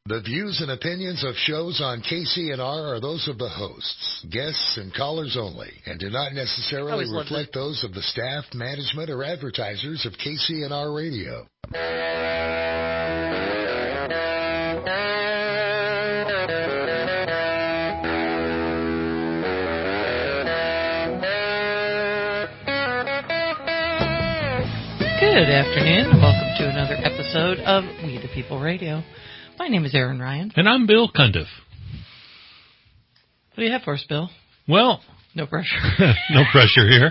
The views and opinions of shows on KCNR are those of the hosts, guests, and callers only, and do not necessarily reflect those of the staff, management, or advertisers of KCNR Radio. Good afternoon, and welcome to another episode of We the People Radio. My name is Erin Ryan. And I'm Bill Cundiff. What do you have for us, Bill? Well, no pressure. No pressure here.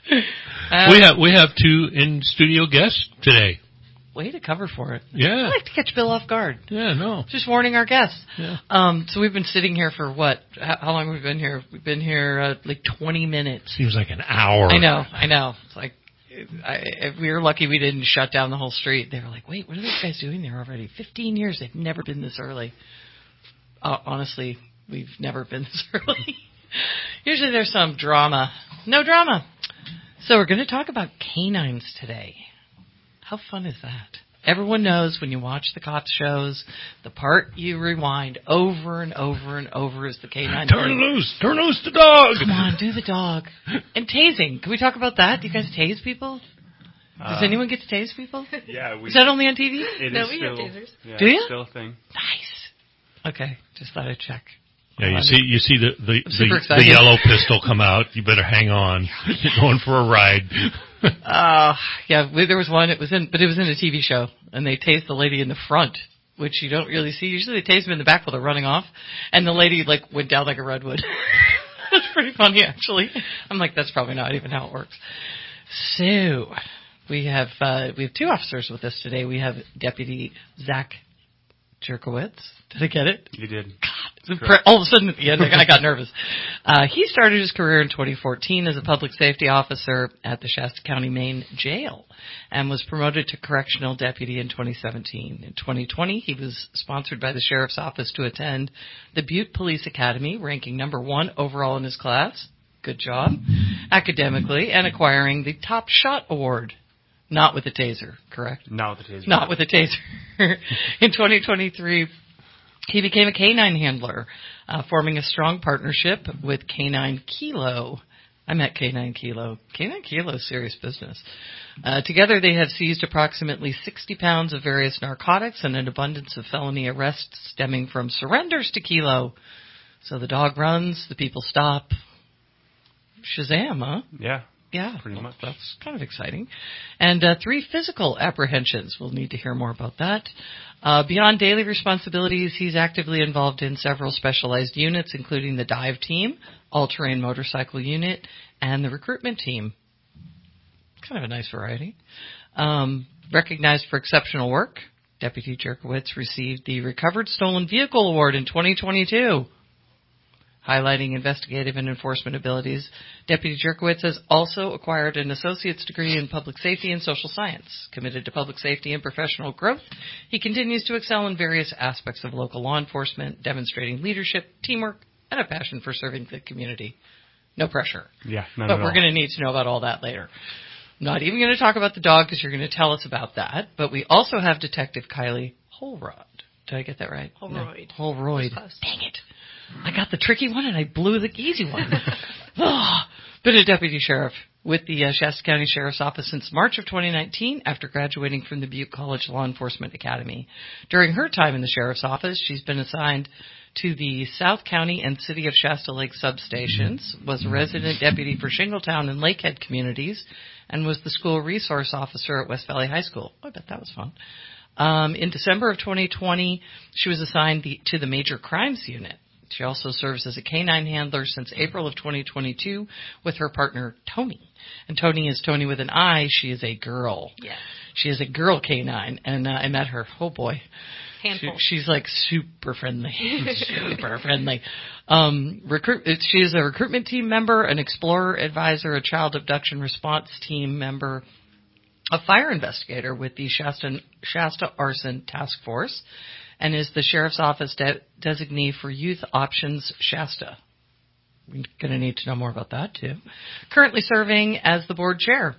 We have two in-studio guests today. Way to cover for it. Yeah. I like to catch Bill off guard. Yeah, no. Just warning our guests. Yeah. So we've been sitting here for what? How long have we been here? We've been here like 20 minutes. Seems like an hour. I know. It's like, if we were lucky we didn't shut down the whole street. They were like, wait, what are these guys doing there already? 15 years. They've never been this early. Honestly, we've never been this early. Usually there's some drama. No drama. So we're going to talk about canines today. How fun is that? Everyone knows when you watch the cop shows, the part you rewind over and over and over is the canine. Turn loose the dog. Come on, do the dog. And tasing. Can we talk about that? Do you guys tase people? Does anyone get to tase people? Yeah. Is that only on TV? No, we have tasers. Yeah, do you? Still a thing. Nice. Okay, just thought I'd check. Yeah, you see the yellow pistol come out. You better hang on. You're going for a ride. Yeah, there was one. It was in a TV show, and they tased the lady in the front, which you don't really see. Usually they tase them in the back while they're running off, and the lady went down like a redwood. That's pretty funny, actually. I'm like, that's probably not even how it works. So we have two officers with us today. We have Deputy Zach Jerkowitz. Did I get it? You did. God, all of a sudden at the end, I got nervous. He started his career in 2014 as a public safety officer at the Shasta County Main Jail and was promoted to correctional deputy in 2017. In 2020, he was sponsored by the Sheriff's Office to attend the Butte Police Academy, ranking number 1 overall in his class. Good job. Academically, and acquiring the Top Shot Award. Not with a taser, correct? Not with a taser. Not with a taser. In 2023, he became a canine handler, forming a strong partnership with Canine Kilo. I met Canine Kilo. Canine Kilo is serious business. Together, they have seized approximately 60 pounds of various narcotics and an abundance of felony arrests stemming from surrenders to Kilo. So the dog runs, the people stop. Shazam, huh? Yeah. Yeah, pretty much. That's kind of exciting. And 3 physical apprehensions. We'll need to hear more about that. Beyond daily responsibilities, he's actively involved in several specialized units, including the dive team, all-terrain motorcycle unit, and the recruitment team. Kind of a nice variety. Recognized for exceptional work, Deputy Jerkowitz received the Recovered Stolen Vehicle Award in 2022. Highlighting investigative and enforcement abilities, Deputy Jerkowitz has also acquired an associate's degree in public safety and social science. Committed to public safety and professional growth, he continues to excel in various aspects of local law enforcement, demonstrating leadership, teamwork, and a passion for serving the community. No pressure. Yeah, but we're going to need to know about all that later. I'm not even going to talk about the dog because you're going to tell us about that. But we also have Detective Kylie Holroyd. Did I get that right? Holroyd. No. Holroyd. Dang it. I got the tricky one and I blew the easy one. Been a deputy sheriff with the Shasta County Sheriff's Office since March of 2019 after graduating from the Butte College Law Enforcement Academy. During her time in the Sheriff's Office, she's been assigned to the South County and City of Shasta Lake substations, was a resident deputy for Shingletown and Lakehead communities, and was the school resource officer at West Valley High School. Oh, I bet that was fun. In December of 2020, she was assigned to the Major Crimes Unit. She also serves as a canine handler since April of 2022 with her partner, Tony. And Tony is Tony with an I. She is a girl. Yes. She is a girl canine. And I met her. Oh, boy. Handful. She's like super friendly. Super friendly. She is a recruitment team member, an explorer advisor, a child abduction response team member, a fire investigator with the Shasta Arson Task Force, and is the Sheriff's Office designee for Youth Options Shasta. We're going to need to know more about that, too. Currently serving as the board chair.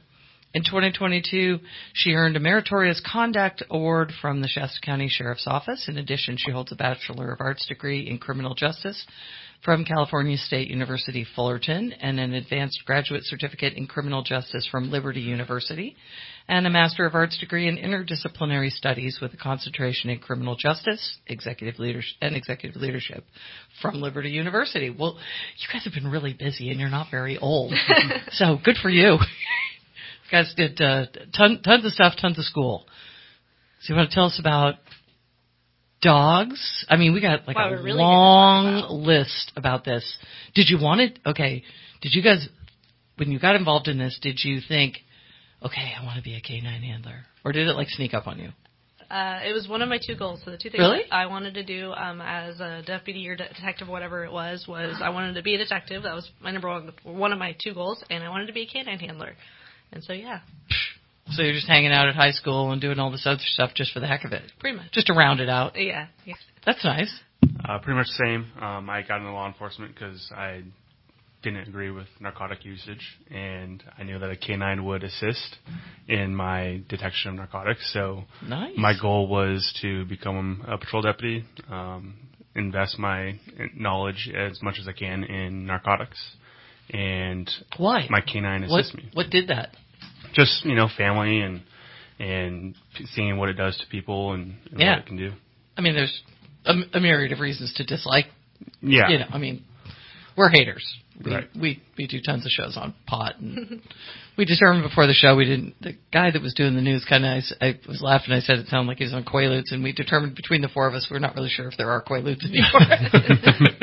In 2022, she earned a Meritorious Conduct Award from the Shasta County Sheriff's Office. In addition, she holds a Bachelor of Arts degree in Criminal Justice from California State University, Fullerton, and an Advanced Graduate Certificate in Criminal Justice from Liberty University, and a Master of Arts degree in Interdisciplinary Studies with a concentration in Criminal Justice, Executive Leadership from Liberty University. Well, you guys have been really busy, and you're not very old, so good for you. You guys did tons of stuff, tons of school. So you want to tell us about dogs? I mean, we got like a really long list about this. Did you want it? Okay. Did you guys, when you got involved in this, did you think, okay, I want to be a canine handler? Or did it like sneak up on you? It was one of my 2 goals. So the 2 things really? I wanted to do as a deputy or detective, whatever it was I wanted to be a detective. That was my one of my 2 goals, and I wanted to be a canine handler. And so, yeah. So you're just hanging out at high school and doing all this other stuff just for the heck of it? Pretty much. Just to round it out? Yeah. That's nice. Pretty much the same. I got into law enforcement because I didn't agree with narcotic usage, and I knew that a canine would assist in my detection of narcotics. So nice. My goal was to become a patrol deputy, invest my knowledge as much as I can in narcotics, and why? My canine assists me. What did that? Just, family and seeing what it does to people and what it can do. I mean, there's a myriad of reasons to dislike. Yeah. I mean, we're haters. Right. We do tons of shows on pot. And we determined before the show the guy that was doing the news I was laughing. I said it sounded like he was on Quaaludes, and we determined between the 4 of us we're not really sure if there are Quaaludes anymore.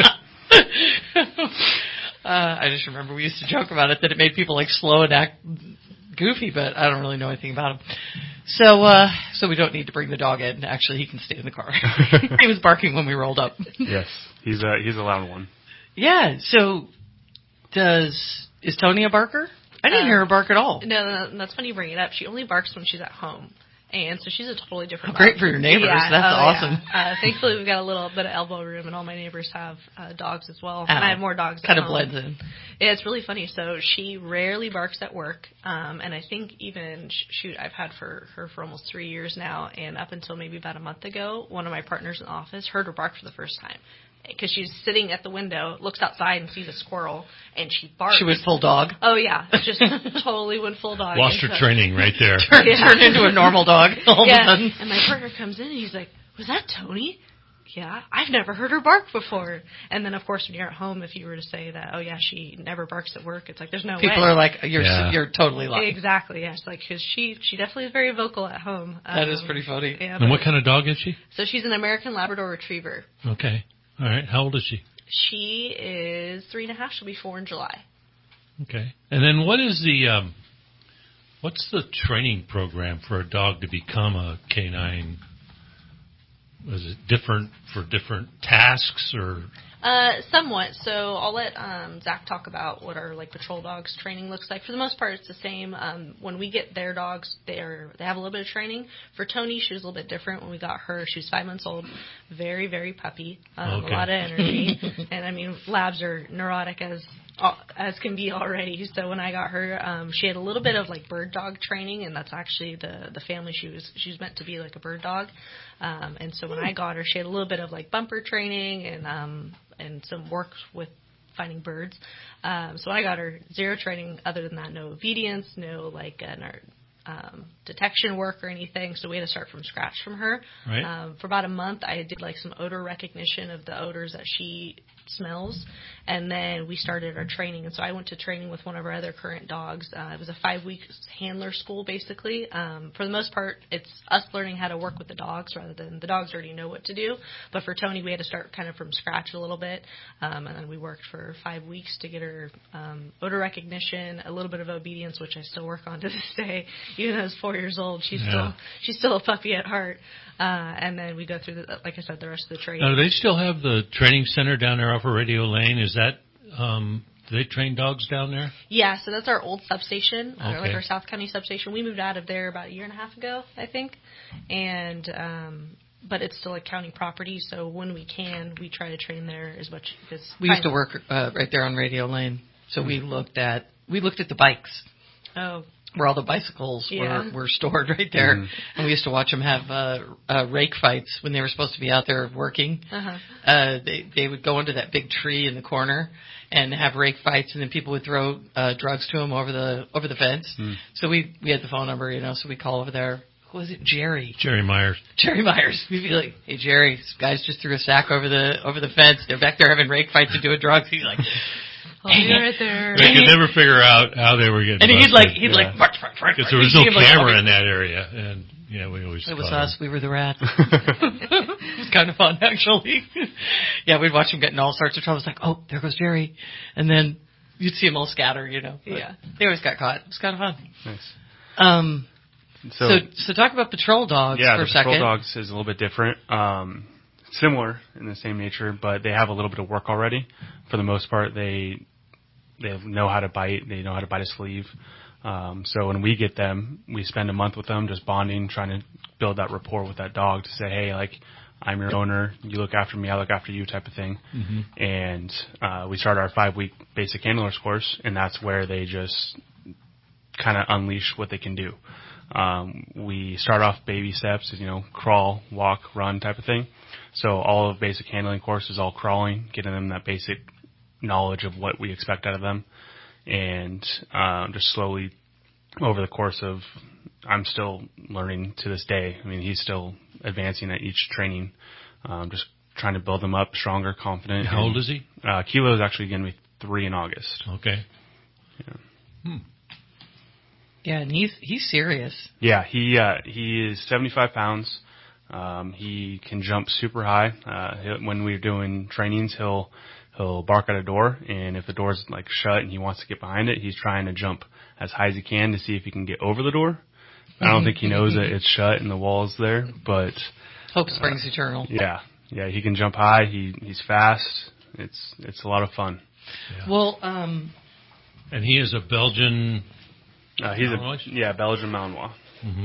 I just remember we used to joke about it, that it made people like slow and act goofy, but I don't really know anything about him. So we don't need to bring the dog in. Actually, he can stay in the car. He was barking when we rolled up. Yes, he's a loud one. Yeah. So is Tony a barker? I didn't hear her bark at all. No, that's funny you bring it up. She only barks when she's at home. And so she's a totally different dog. Great for your neighbors. Yeah, that's awesome. Yeah. Thankfully, we've got a little bit of elbow room, and all my neighbors have dogs as well. And I have more dogs at home. Kind of blends in. Yeah, it's really funny. So she rarely barks at work. And I think even, I've had her for almost 3 years now. And up until maybe about a month ago, one of my partners in the office heard her bark for the first time. Because she's sitting at the window, looks outside and sees a squirrel, and she barks. She went full dog? Oh, yeah. Just totally went full dog. Lost her training right there. Turned into a normal dog all of a sudden. And my partner comes in, and he's like, was that Tony? Yeah, I've never heard her bark before. And then, of course, when you're at home, if you were to say that, oh, yeah, she never barks at work, it's like, there's no way. People are like, you're totally lying. Exactly, yes. Like, because she definitely is very vocal at home. That is pretty funny. Yeah, and what kind of dog is she? So she's an American Labrador Retriever. Okay. All right. How old is she? She is 3.5. She'll be 4 in July. Okay. And then what's the training program for a dog to become a canine? Was it different for different tasks or? Somewhat. So I'll let Zach talk about what our patrol dogs training looks like. For the most part, it's the same. When we get their dogs, they have a little bit of training. For Tony, she was a little bit different. When we got her, she was 5 months old, very, very puppy, a lot of energy, and I mean, labs are neurotic as can be already. So when I got her, she had a little bit of bird dog training, and that's actually the family she was meant to be like a bird dog. And so when I got her, she had a little bit of bumper training and some work with finding birds. So I got her zero training other than that, no obedience, no detection work or anything. So we had to start from scratch from her. Right. For about a month, I did some odor recognition of the odors that she smells, and then we started our training. And so I went to training with one of our other current dogs. It was a 5-week handler school, basically. For the most part, it's us learning how to work with the dogs rather than the dogs already know what to do. But for Tony, we had to start kind of from scratch a little bit, and then we worked for 5 weeks to get her odor recognition, a little bit of obedience, which I still work on to this day. Even though I was 4 years old, she's still a puppy at heart. And then we go through, like I said, the rest of the training. Now, do they still have the training center down there off of Radio Lane? Is that, do they train dogs down there? Yeah, so that's our old substation, okay. Our South County substation. We moved out of there about 1.5 years ago, I think. And, but it's still a county property, so when we can, we try to train there as much as we used to work right there on Radio Lane. So we looked at the bikes. Oh. where all the bicycles were stored right there. Mm-hmm. And we used to watch them have rake fights when they were supposed to be out there working. Uh-huh. They would go into that big tree in the corner and have rake fights, and then people would throw drugs to them over the fence. Mm. So we had the phone number, so we call over there. Who was it? Jerry Myers. Jerry Myers. We'd be like, "Hey Jerry, this guys just threw a sack over the fence. They're back there having rake fights and doing drugs." He's like, I'll be right there. They could never figure out how they were getting. And he'd like, because there was no camera in that area, and we always. It was us. We were the rats. It was kind of fun, actually. Yeah, we'd watch them get in all sorts of trouble. It's like, oh, there goes Jerry, and then you'd see them all scatter. Yeah, they always got caught. It was kind of fun. Nice. So talk about patrol dogs for a second. Yeah, patrol dogs is a little bit different. Similar in the same nature, but they have a little bit of work already. For the most part, they know how to bite. They know how to bite a sleeve. So when we get them, we spend a month with them just bonding, trying to build that rapport with that dog to say, hey, like, I'm your owner. You look after me. I look after you type of thing. Mm-hmm. And we start our 5-week basic handlers course, and that's where they just kind of unleash what they can do. We start off baby steps, crawl, walk, run type of thing. So all of basic handling course is all crawling, getting them that basic knowledge of what we expect out of them. And just slowly over the course of, I'm still learning to this day. I mean, he's still advancing at each training, just trying to build them up stronger, confident. How old is he? Kilo is actually going to be 3 in August. Okay. Yeah. Yeah, and he's serious. Yeah, he is 75 pounds. He can jump super high. When we're doing trainings, he'll bark at a door, and if the door's like shut and he wants to get behind it, he's trying to jump as high as he can to see if he can get over the door. I don't think he knows that it's shut and the wall's there, but hope springs eternal. Yeah, he can jump high. He's fast. It's a lot of fun. Yeah. Well, and he is a Belgian. He's Belgian Malinois. Mm-hmm.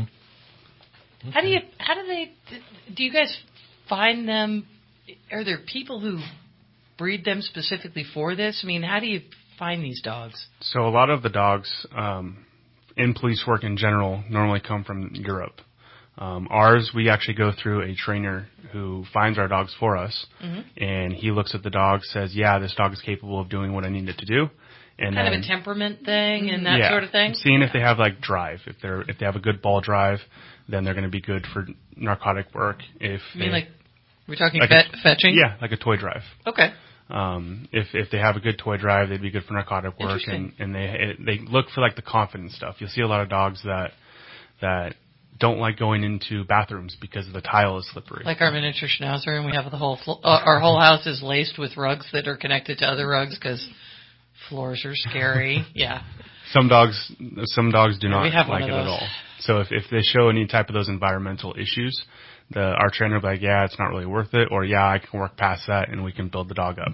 Okay. Do you guys find them? Are there people who breed them specifically for this? I mean, how do you find these dogs? So a lot of the dogs in police work in general normally come from Europe. Ours, we actually go through a trainer who finds our dogs for us, mm-hmm. and he looks at the dog, says, yeah, this dog is capable of doing what I need it to do. And kind of a temperament thing and that sort of thing? Seeing if they have like drive. If they have a good ball drive, then they're going to be good for narcotic work. We're talking fetching? Yeah, like a toy drive. Okay. If they have a good toy drive, they'd be good for narcotic work. And they look for like the confident stuff. You'll see a lot of dogs that don't like going into bathrooms because the tile is slippery. Like our miniature schnauzer, and we have the whole our whole house is laced with rugs that are connected to other rugs because floors are scary. Yeah. Some dogs do not like it at all. So if they show any type of those environmental issues, our trainer will be like, yeah, it's not really worth it, or yeah, I can work past that and we can build the dog up.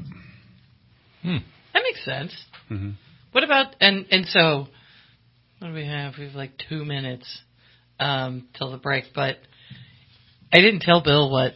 That makes sense. Mm-hmm. What about and so what do we have? We have like 2 minutes till the break, but I didn't tell Bill what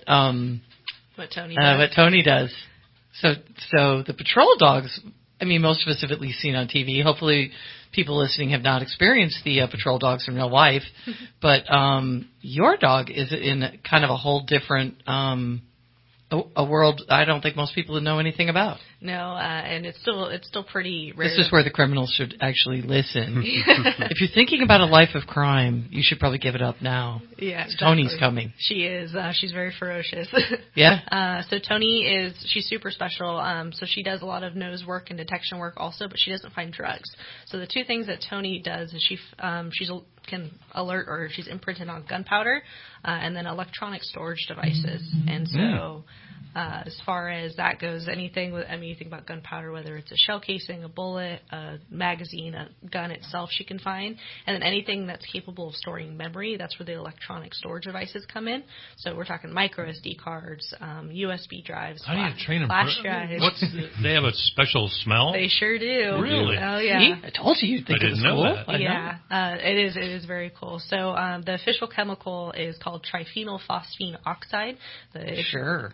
Tony does. So the patrol dogs, I mean, most of us have at least seen on TV. Hopefully people listening have not experienced the patrol dogs in real life. But your dog is in kind of a whole different a world I don't think most people know anything about. No, and it's still pretty rare. This is where the criminals should actually listen. If you're thinking about a life of crime, you should probably give it up now. Yeah, exactly. Tony's coming. She is. She's very ferocious. Yeah? So Tony she's super special. So she does a lot of nose work and detection work also, but she doesn't find drugs. So the 2 things that Tony does is she can alert, or she's imprinted on gunpowder, and then electronic storage devices. And so as far as that goes, you think about gunpowder, whether it's a shell casing, a bullet, a magazine, a gun itself she can find. And then anything that's capable of storing memory, that's where the electronic storage devices come in. So we're talking micro SD cards, USB drives, how do you train them? Flash drives. They have a special smell? They sure do. Really? Oh, yeah. See? I told you you'd think it was cool. That. Yeah, it is very cool. So the official chemical is called triphenylphosphine oxide. Sure.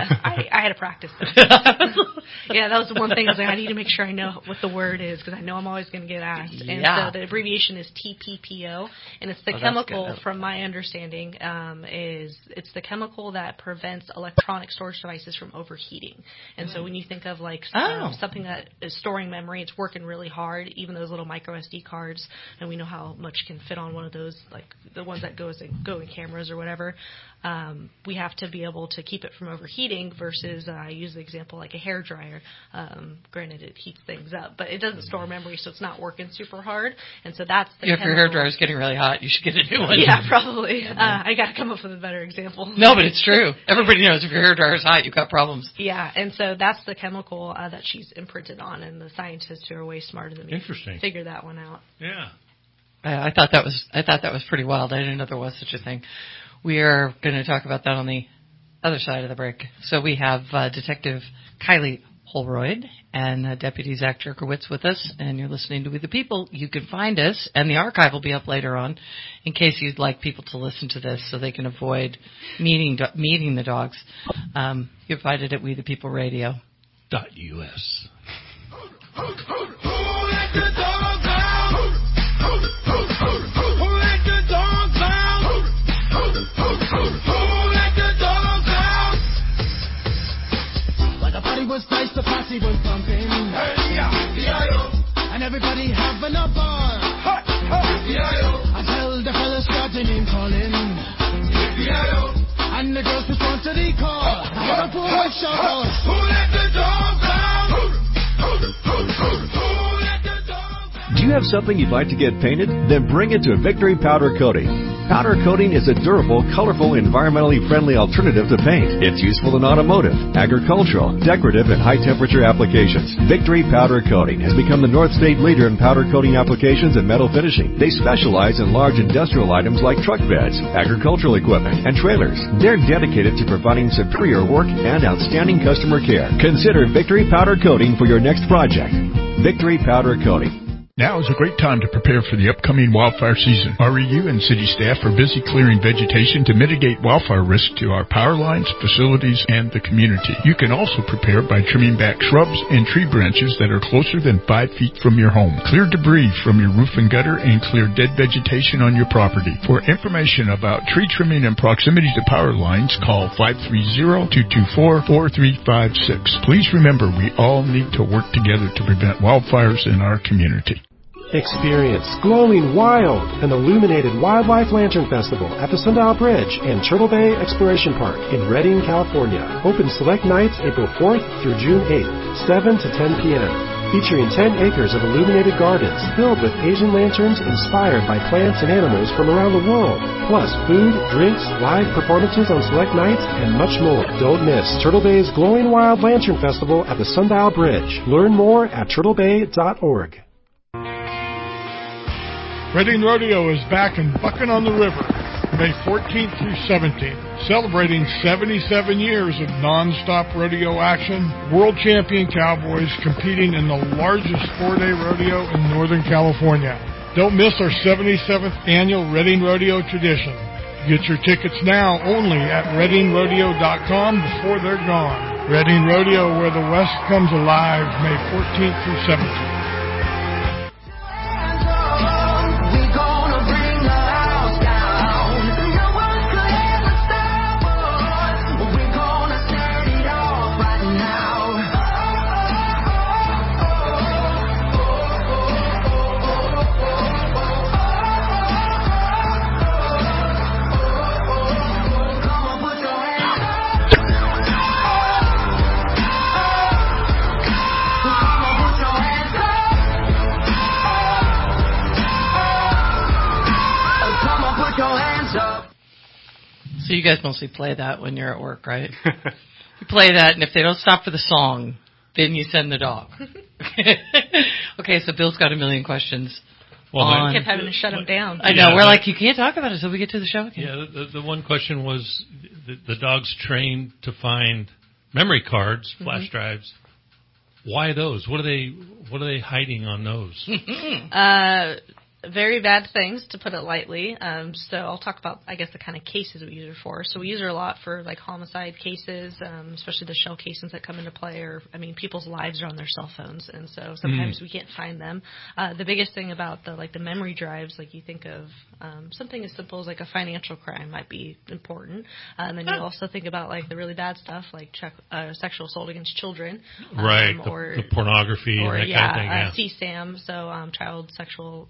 I had to practice them. Yeah, that was the one thing. I was like, I need to make sure I know what the word is because I know I'm always going to get asked. And so the abbreviation is TPPO, and it's the chemical, from my understanding, it's the chemical that prevents electronic storage devices from overheating. And so when you think of like something that is storing memory, it's working really hard, even those little micro SD cards, and we know how much can fit on one of those, like the ones that go in cameras or whatever. We have to be able to keep it from overheating versus, I use the example like a hair dryer. Granted, it heats things up, but it doesn't store memory, so it's not working super hard. And so that's the if your hair dryer is getting really hot, you should get a new one. Yeah, probably. I got to come up with a better example. No, but it's true. Everybody knows if your hair dryer is hot, you've got problems. Yeah, and so that's the chemical that she's imprinted on, and the scientists who are way smarter than me figured that one out. Yeah. I thought that was pretty wild. I didn't know there was such a thing. We are going to talk about that on the other side of the break. So we have Detective Kylie Holroyd and Deputy Zach Jerkowitz with us, and you're listening to We the People. You can find us, and the archive will be up later on in case you'd like people to listen to this so they can avoid meeting the dogs. You can find it at WeThePeopleRadio.us. Was nice, the posse was pumping. And everybody having a ball. Until the fellas started name calling. And the girls respond to the call. What a poor shout out. Who let the dogs out? Do you have something you'd like to get painted? Then bring it to Victory Powder Coating. Powder coating is a durable, colorful, environmentally friendly alternative to paint. It's useful in automotive, agricultural, decorative, and high-temperature applications. Victory Powder Coating has become the North State leader in powder coating applications and metal finishing. They specialize in large industrial items like truck beds, agricultural equipment, and trailers. They're dedicated to providing superior work and outstanding customer care. Consider Victory Powder Coating for your next project. Victory Powder Coating. Now is a great time to prepare for the upcoming wildfire season. REU and city staff are busy clearing vegetation to mitigate wildfire risk to our power lines, facilities, and the community. You can also prepare by trimming back shrubs and tree branches that are closer than 5 feet from your home. Clear debris from your roof and gutter and clear dead vegetation on your property. For information about tree trimming and proximity to power lines, call 530-224-4356. Please remember, we all need to work together to prevent wildfires in our community. Experience Glowing Wild, an illuminated wildlife lantern festival at the Sundial Bridge and Turtle Bay Exploration Park in Redding, California. Open select nights April 4th through June 8th, 7 to 10 p.m. Featuring 10 acres of illuminated gardens filled with Asian lanterns inspired by plants and animals from around the world. Plus food, drinks, live performances on select nights, and much more. Don't miss Turtle Bay's Glowing Wild Lantern Festival at the Sundial Bridge. Learn more at turtlebay.org. Redding Rodeo is back in Bucking on the River, May 14th through 17th, celebrating 77 years of non-stop rodeo action. World champion cowboys competing in the largest 4-day rodeo in Northern California. Don't miss our 77th annual Redding Rodeo tradition. Get your tickets now only at ReddingRodeo.com before they're gone. Redding Rodeo, where the West comes alive, May 14th through 17th. So you guys mostly play that when you're at work, right? You play that, and if they don't stop for the song, then you send the dog. Okay, so Bill's got a million questions. Well, I kept having to shut him down. I know. We're like, you can't talk about it until we get to the show again. Yeah, the one question was the dog's trained to find memory cards, flash drives. Why those? What are they hiding on those? very bad things, to put it lightly. So I'll talk about, I guess, the kind of cases we use her for. So we use her a lot for, like, homicide cases, especially the shell casings that come into play. Or, I mean, people's lives are on their cell phones, and so sometimes we can't find them. The biggest thing about the memory drives, like, you think of something as simple as, like, a financial crime might be important. And then you also think about, like, the really bad stuff, like sexual assault against children. Right, or the pornography or, and that kind of thing. CSAM, so child sexual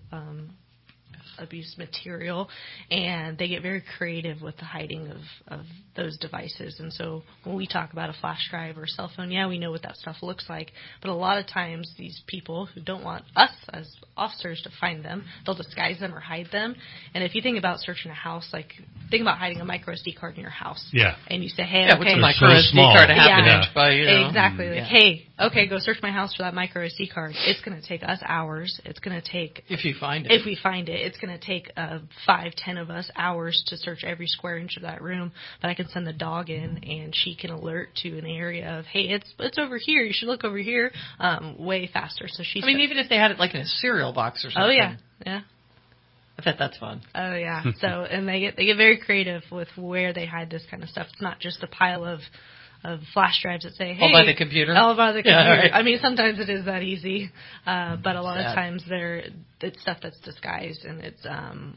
abuse material, and they get very creative with the hiding of those devices. And so when we talk about a flash drive or a cell phone, we know what that stuff looks like, but a lot of times these people who don't want us as officers to find them, they'll disguise them or hide them. And if you think about searching a house, like, think about hiding a micro SD card in your house. Yeah. And you say, hey, what's a micro SD card, a half an inch by, Exactly. Like, hey, okay, go search my house for that micro SD card. It's going to take us hours. It's going to take... If you find it. If we find it. It's going to take 5-10 of us hours to search every square inch of that room. But I can send the dog in, and she can alert to an area of, hey, it's over here. You should look over here, way faster. So she's... even if they had it, like, in a cereal box or something. Oh, yeah. Yeah. I bet that's fun. Oh, yeah. So, and they get very creative with where they hide this kind of stuff. It's not just a pile of flash drives that say, hey... All by the computer? All by the computer. Yeah, right. I mean, sometimes it is that easy, but a lot of times it's stuff that's disguised, and it's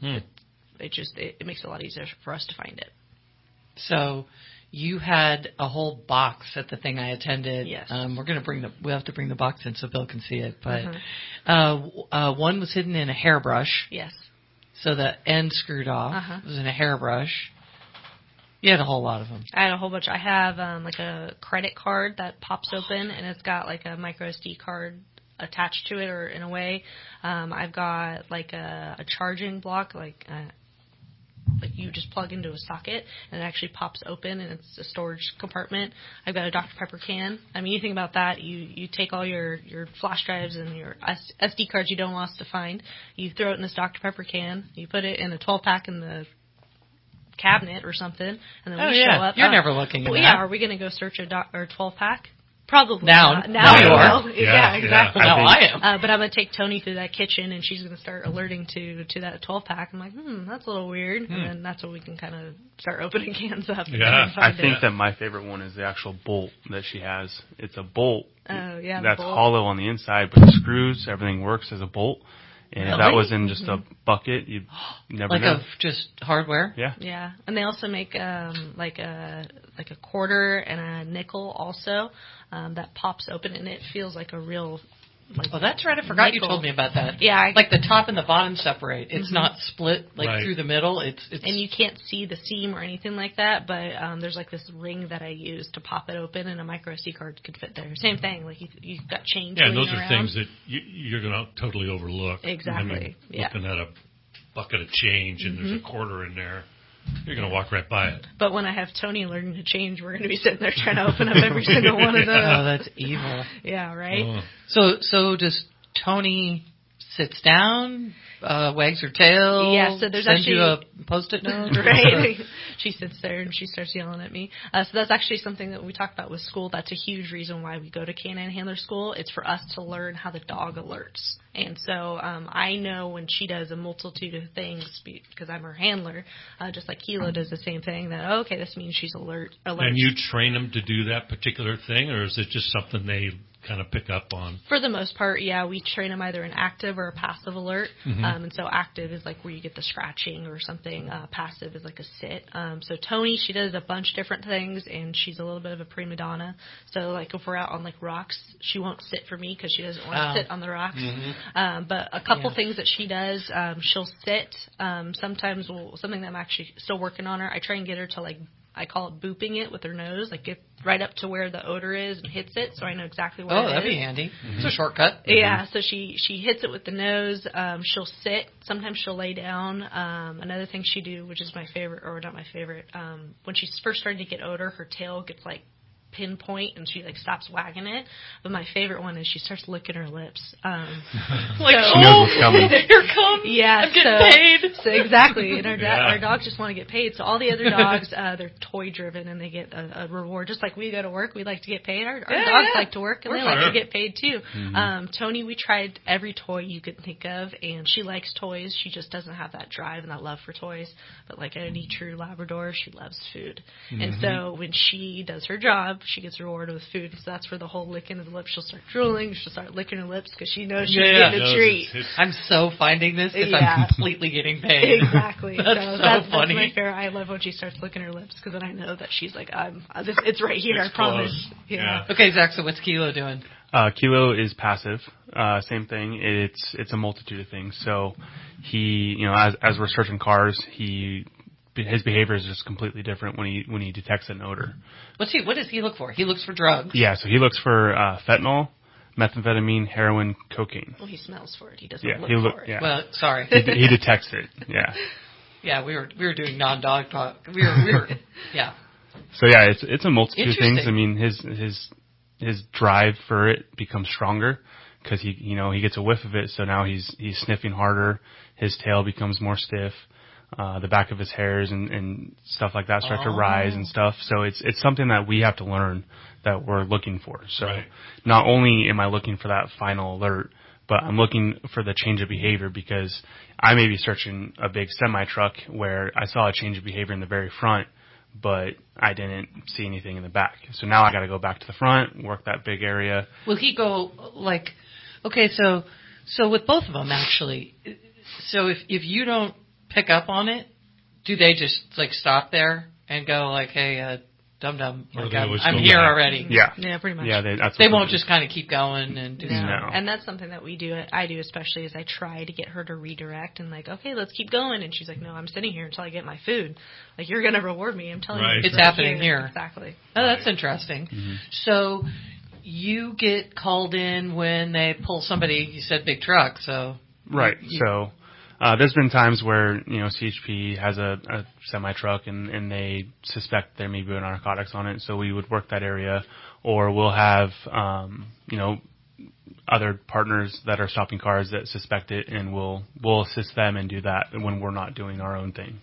it makes it a lot easier for us to find it. So you had a whole box at the thing I attended. Yes. We have to bring the box in so Bill can see it, but one was hidden in a hairbrush. Yes. So the end screwed off. It was in a hairbrush. You had a whole lot of them. I had a whole bunch. I have like a credit card that pops open, and it's got like a micro SD card attached to it, or in a way. I've got like a charging block, like you just plug into a socket, and it actually pops open, and it's a storage compartment. I've got a Dr. Pepper can. I mean, you think about that. You take all your flash drives and your SD cards you don't want us to find. You throw it in this Dr. Pepper can. You put it in a 12-pack in the cabinet or something, and then we show up. You're never looking at that. Yeah, are we going to go search a 12-pack? Probably now. Not. Now you are. Yeah, exactly. Now I am. But I'm going to take Tony through that kitchen, and she's going to start alerting to that 12-pack. I'm like, that's a little weird. And then that's when we can kind of start opening cans up. Yeah, I think that my favorite one is the actual bolt that she has. It's a bolt that's hollow on the inside, but the screws, everything works as a bolt. And if that was in just a bucket, you'd never know. Like of just hardware? Yeah. Yeah. And they also make like a quarter and a nickel also that pops open, and it feels like a real... Oh, that's right. I forgot you told me about that. Yeah. Like the top and the bottom separate. It's not split through the middle. It's and you can't see the seam or anything like that, but there's like this ring that I use to pop it open, and a micro SD card could fit there. Same thing. Like you've got change. Yeah, and those around. are things that you're going to totally overlook. Exactly. I mean, looking at a bucket of change and there's a quarter in there, you're going to walk right by it. But when I have Tony learning to change, we're going to be sitting there trying to open up every single one of those. Oh, that's evil. Yeah, right? So does Tony sits down, wags her tail, so there's sends actually, you a Post-it note? Right. She sits there and she starts yelling at me. So that's actually something that we talk about with school. That's a huge reason why we go to Canine Handler School. It's for us to learn how the dog alerts. And so I know when she does a multitude of things, because I'm her handler, just like Kilo does the same thing, that, okay, this means she's alert. And you train them to do that particular thing, or is it just something they kind of pick up on? For the most part, yeah, we train them either an active or a passive alert. And so active is like where you get the scratching or something. Passive is like a sit. So Tony, she does a bunch of different things, and she's a little bit of a prima donna. So like if we're out on like rocks, she won't sit for me because she doesn't want to sit on the rocks. But a couple things that she does, she'll sit. Sometimes something that I'm actually still working on her, I try and get her to like, I call it booping it with her nose, like get right up to where the odor is and hits it, so I know exactly where it is. Oh, that'd be handy. It's a shortcut. Yeah, so she hits it with the nose. She'll sit. Sometimes she'll lay down. Another thing she do, which is my favorite, or not my favorite, when she's first starting to get odor, her tail gets like pinpoint and she like stops wagging it. But my favorite one is she starts licking her lips. Like, she knows what's coming. Here comes. Yeah, I'm getting paid. So exactly, and our dogs just want to get paid. So all the other dogs, they're toy driven and they get a reward. Just like we go to work, we like to get paid. Our dogs like to work and they like to get paid too. Tony, we tried every toy you could think of, and she likes toys. She just doesn't have that drive and that love for toys. But like any true Labrador, she loves food. And so when she does her job, she gets rewarded with food. So that's where the whole licking of the lips. She'll start drooling. She'll start licking her lips because she knows she's getting a treat. I'm so finding this because I'm completely getting paid. Exactly. That's funny. That's my favorite. I love when she starts licking her lips because then I know that she's like, it's right here. I promise. Yeah. Okay, Zach. So what's Kilo doing? Kilo is passive. Same thing. It's a multitude of things. So he, as we're searching cars, his behavior is just completely different when he detects an odor. What does he look for? He looks for drugs. Yeah, so he looks for fentanyl, methamphetamine, heroin, cocaine. Well, he smells for it. He doesn't look for it. Yeah. Well, sorry. He detects it. Yeah. Yeah, we were doing non-dog talk. We were yeah. So yeah, it's a multitude of things. I mean, his drive for it becomes stronger because he gets a whiff of it. So now he's sniffing harder. His tail becomes more stiff. The back of his hairs and stuff like that start to rise and stuff. So it's something that we have to learn that we're looking for. So not only am I looking for that final alert, but I'm looking for the change of behavior because I may be searching a big semi truck where I saw a change of behavior in the very front, but I didn't see anything in the back. So now I got to go back to the front, work that big area. Will he go like, okay, so with both of them actually, so if you don't pick up on it, do they just like stop there and go like, hey, dum-dum, like, I'm here already? Yeah. Yeah, pretty much. Yeah, they won't just kind of keep going and do that. No. And that's something that I do especially is I try to get her to redirect and like, okay, let's keep going. And she's like, no, I'm sitting here until I get my food. Like, you're going to reward me. I'm telling you. It's happening here. Exactly. Oh, that's interesting. Mm-hmm. So you get called in when they pull somebody, you said big truck, so. Right. So there's been times where, CHP has a semi-truck and they suspect there may be narcotics on it, so we would work that area. Or we'll have, other partners that are stopping cars that suspect it, and we'll assist them and do that when we're not doing our own thing.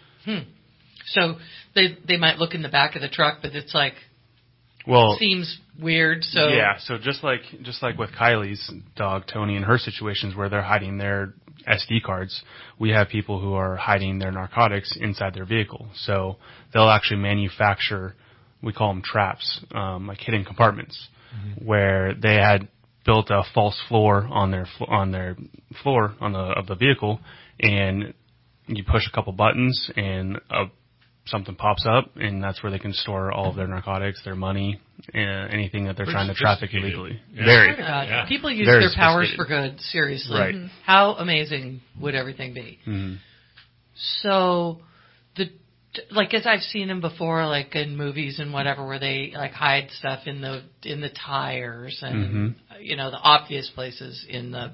So they might look in the back of the truck, but it's like, seems weird. So yeah, so just like with Kylie's dog Tony and her situations where they're hiding their SD cards, we have people who are hiding their narcotics inside their vehicle. So they'll actually manufacture, we call them traps, like hidden compartments, where they had built a false floor on their floor of the vehicle, and you push a couple buttons and something pops up, and that's where they can store all of their narcotics, their money, anything that they're trying to traffic illegally. Yeah. Very. Yeah. People use their powers for good, seriously. Right. How amazing would everything be? Mm-hmm. So, as I've seen them before, like in movies and whatever, where they like hide stuff in the tires and the obvious places in the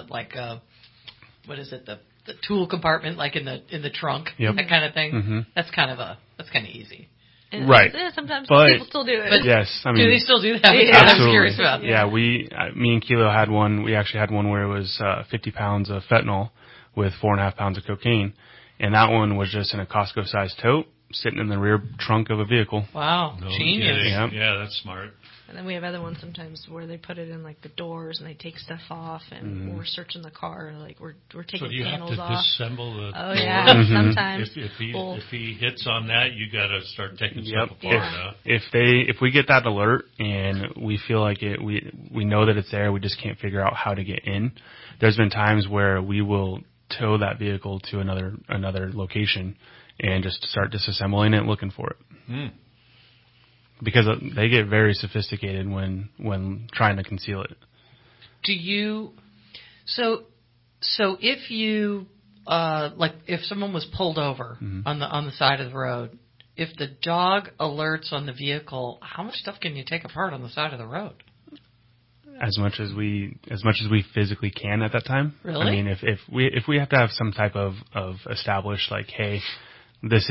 what is it, the tool compartment, like in the trunk, that kind of thing. Mm-hmm. That's kind of easy. And right. Sometimes people still do it. But yes, I mean, do they still do that? Yeah. I was curious about that. Yeah, me and Kilo had one. We actually had one where it was 50 pounds of fentanyl with 4.5 pounds of cocaine, and that one was just in a Costco-sized tote sitting in the rear trunk of a vehicle. Wow, genius! Yeah, that's smart. And then we have other ones sometimes where they put it in like the doors and they take stuff off, and when we're searching the car, like we're taking panels off. So you have to disassemble the door? Yeah, sometimes. If he hits on that, you got to start taking stuff apart. If we get that alert and we feel like we know that it's there, we just can't figure out how to get in. There's been times where we will tow that vehicle to another location and just start disassembling it, looking for it. Because they get very sophisticated when trying to conceal it. Do you? So if you if someone was pulled over on the side of the road, if the dog alerts on the vehicle, how much stuff can you take apart on the side of the road? As much as we physically can at that time. Really? I mean, if we have to have some type of established, like, hey, this is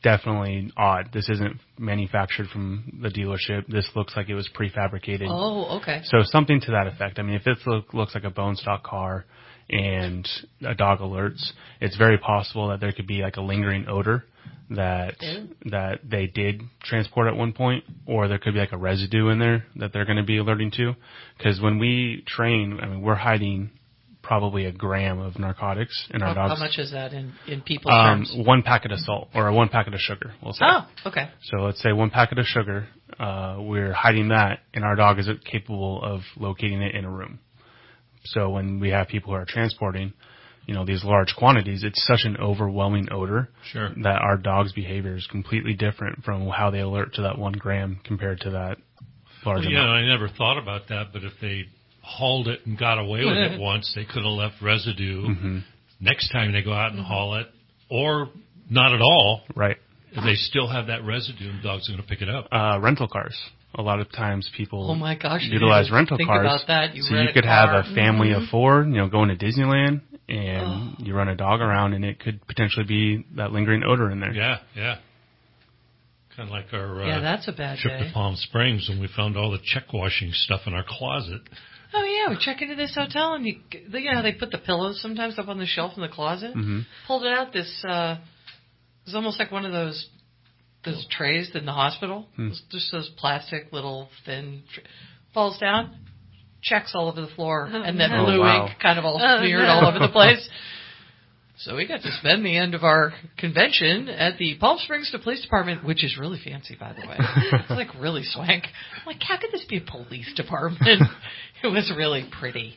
definitely odd. This isn't manufactured from the dealership. This looks like it was prefabricated. Oh, okay. So something to that effect. I mean, if it looks like a bone stock car and a dog alerts, it's very possible that there could be like a lingering odor that they did transport at one point, or there could be like a residue in there that they're going to be alerting to. Because when we train, I mean, we're hiding probably a gram of narcotics in our dogs. How much is that in people's terms? 1 packet of salt, or 1 packet of sugar, we'll say. Oh, okay. So let's say 1 packet of sugar, we're hiding that, and our dog is capable of locating it in a room. So when we have people who are transporting, these large quantities, it's such an overwhelming odor that our dog's behavior is completely different from how they alert to that 1 gram compared to that large amount. I never thought about that, but if they hauled it and got away with it once, they could have left residue. Mm-hmm. Next time they go out and haul it, or not at all. Right. They still have that residue, and the dog's going to pick it up. Rental cars. A lot of times people utilize rental cars. About that. So you could have a family of 4, going to Disneyland, and you run a dog around, and it could potentially be that lingering odor in there. Yeah. Kind of like our that's a bad trip day. to Palm Springs when we found all the check washing stuff in our closet. Oh, yeah, we check into this hotel, and they put the pillows sometimes up on the shelf in the closet. Mm-hmm. Pulled it out. This was almost like one of those trays in the hospital. Just those plastic little thin falls down, checks all over the floor, and then blue ink kind of all smeared all over the place. So we got to spend the end of our convention at the Palm Springs Police Department, which is really fancy, by the way. It's like really swank. I'm like, how could this be a police department? It was really pretty.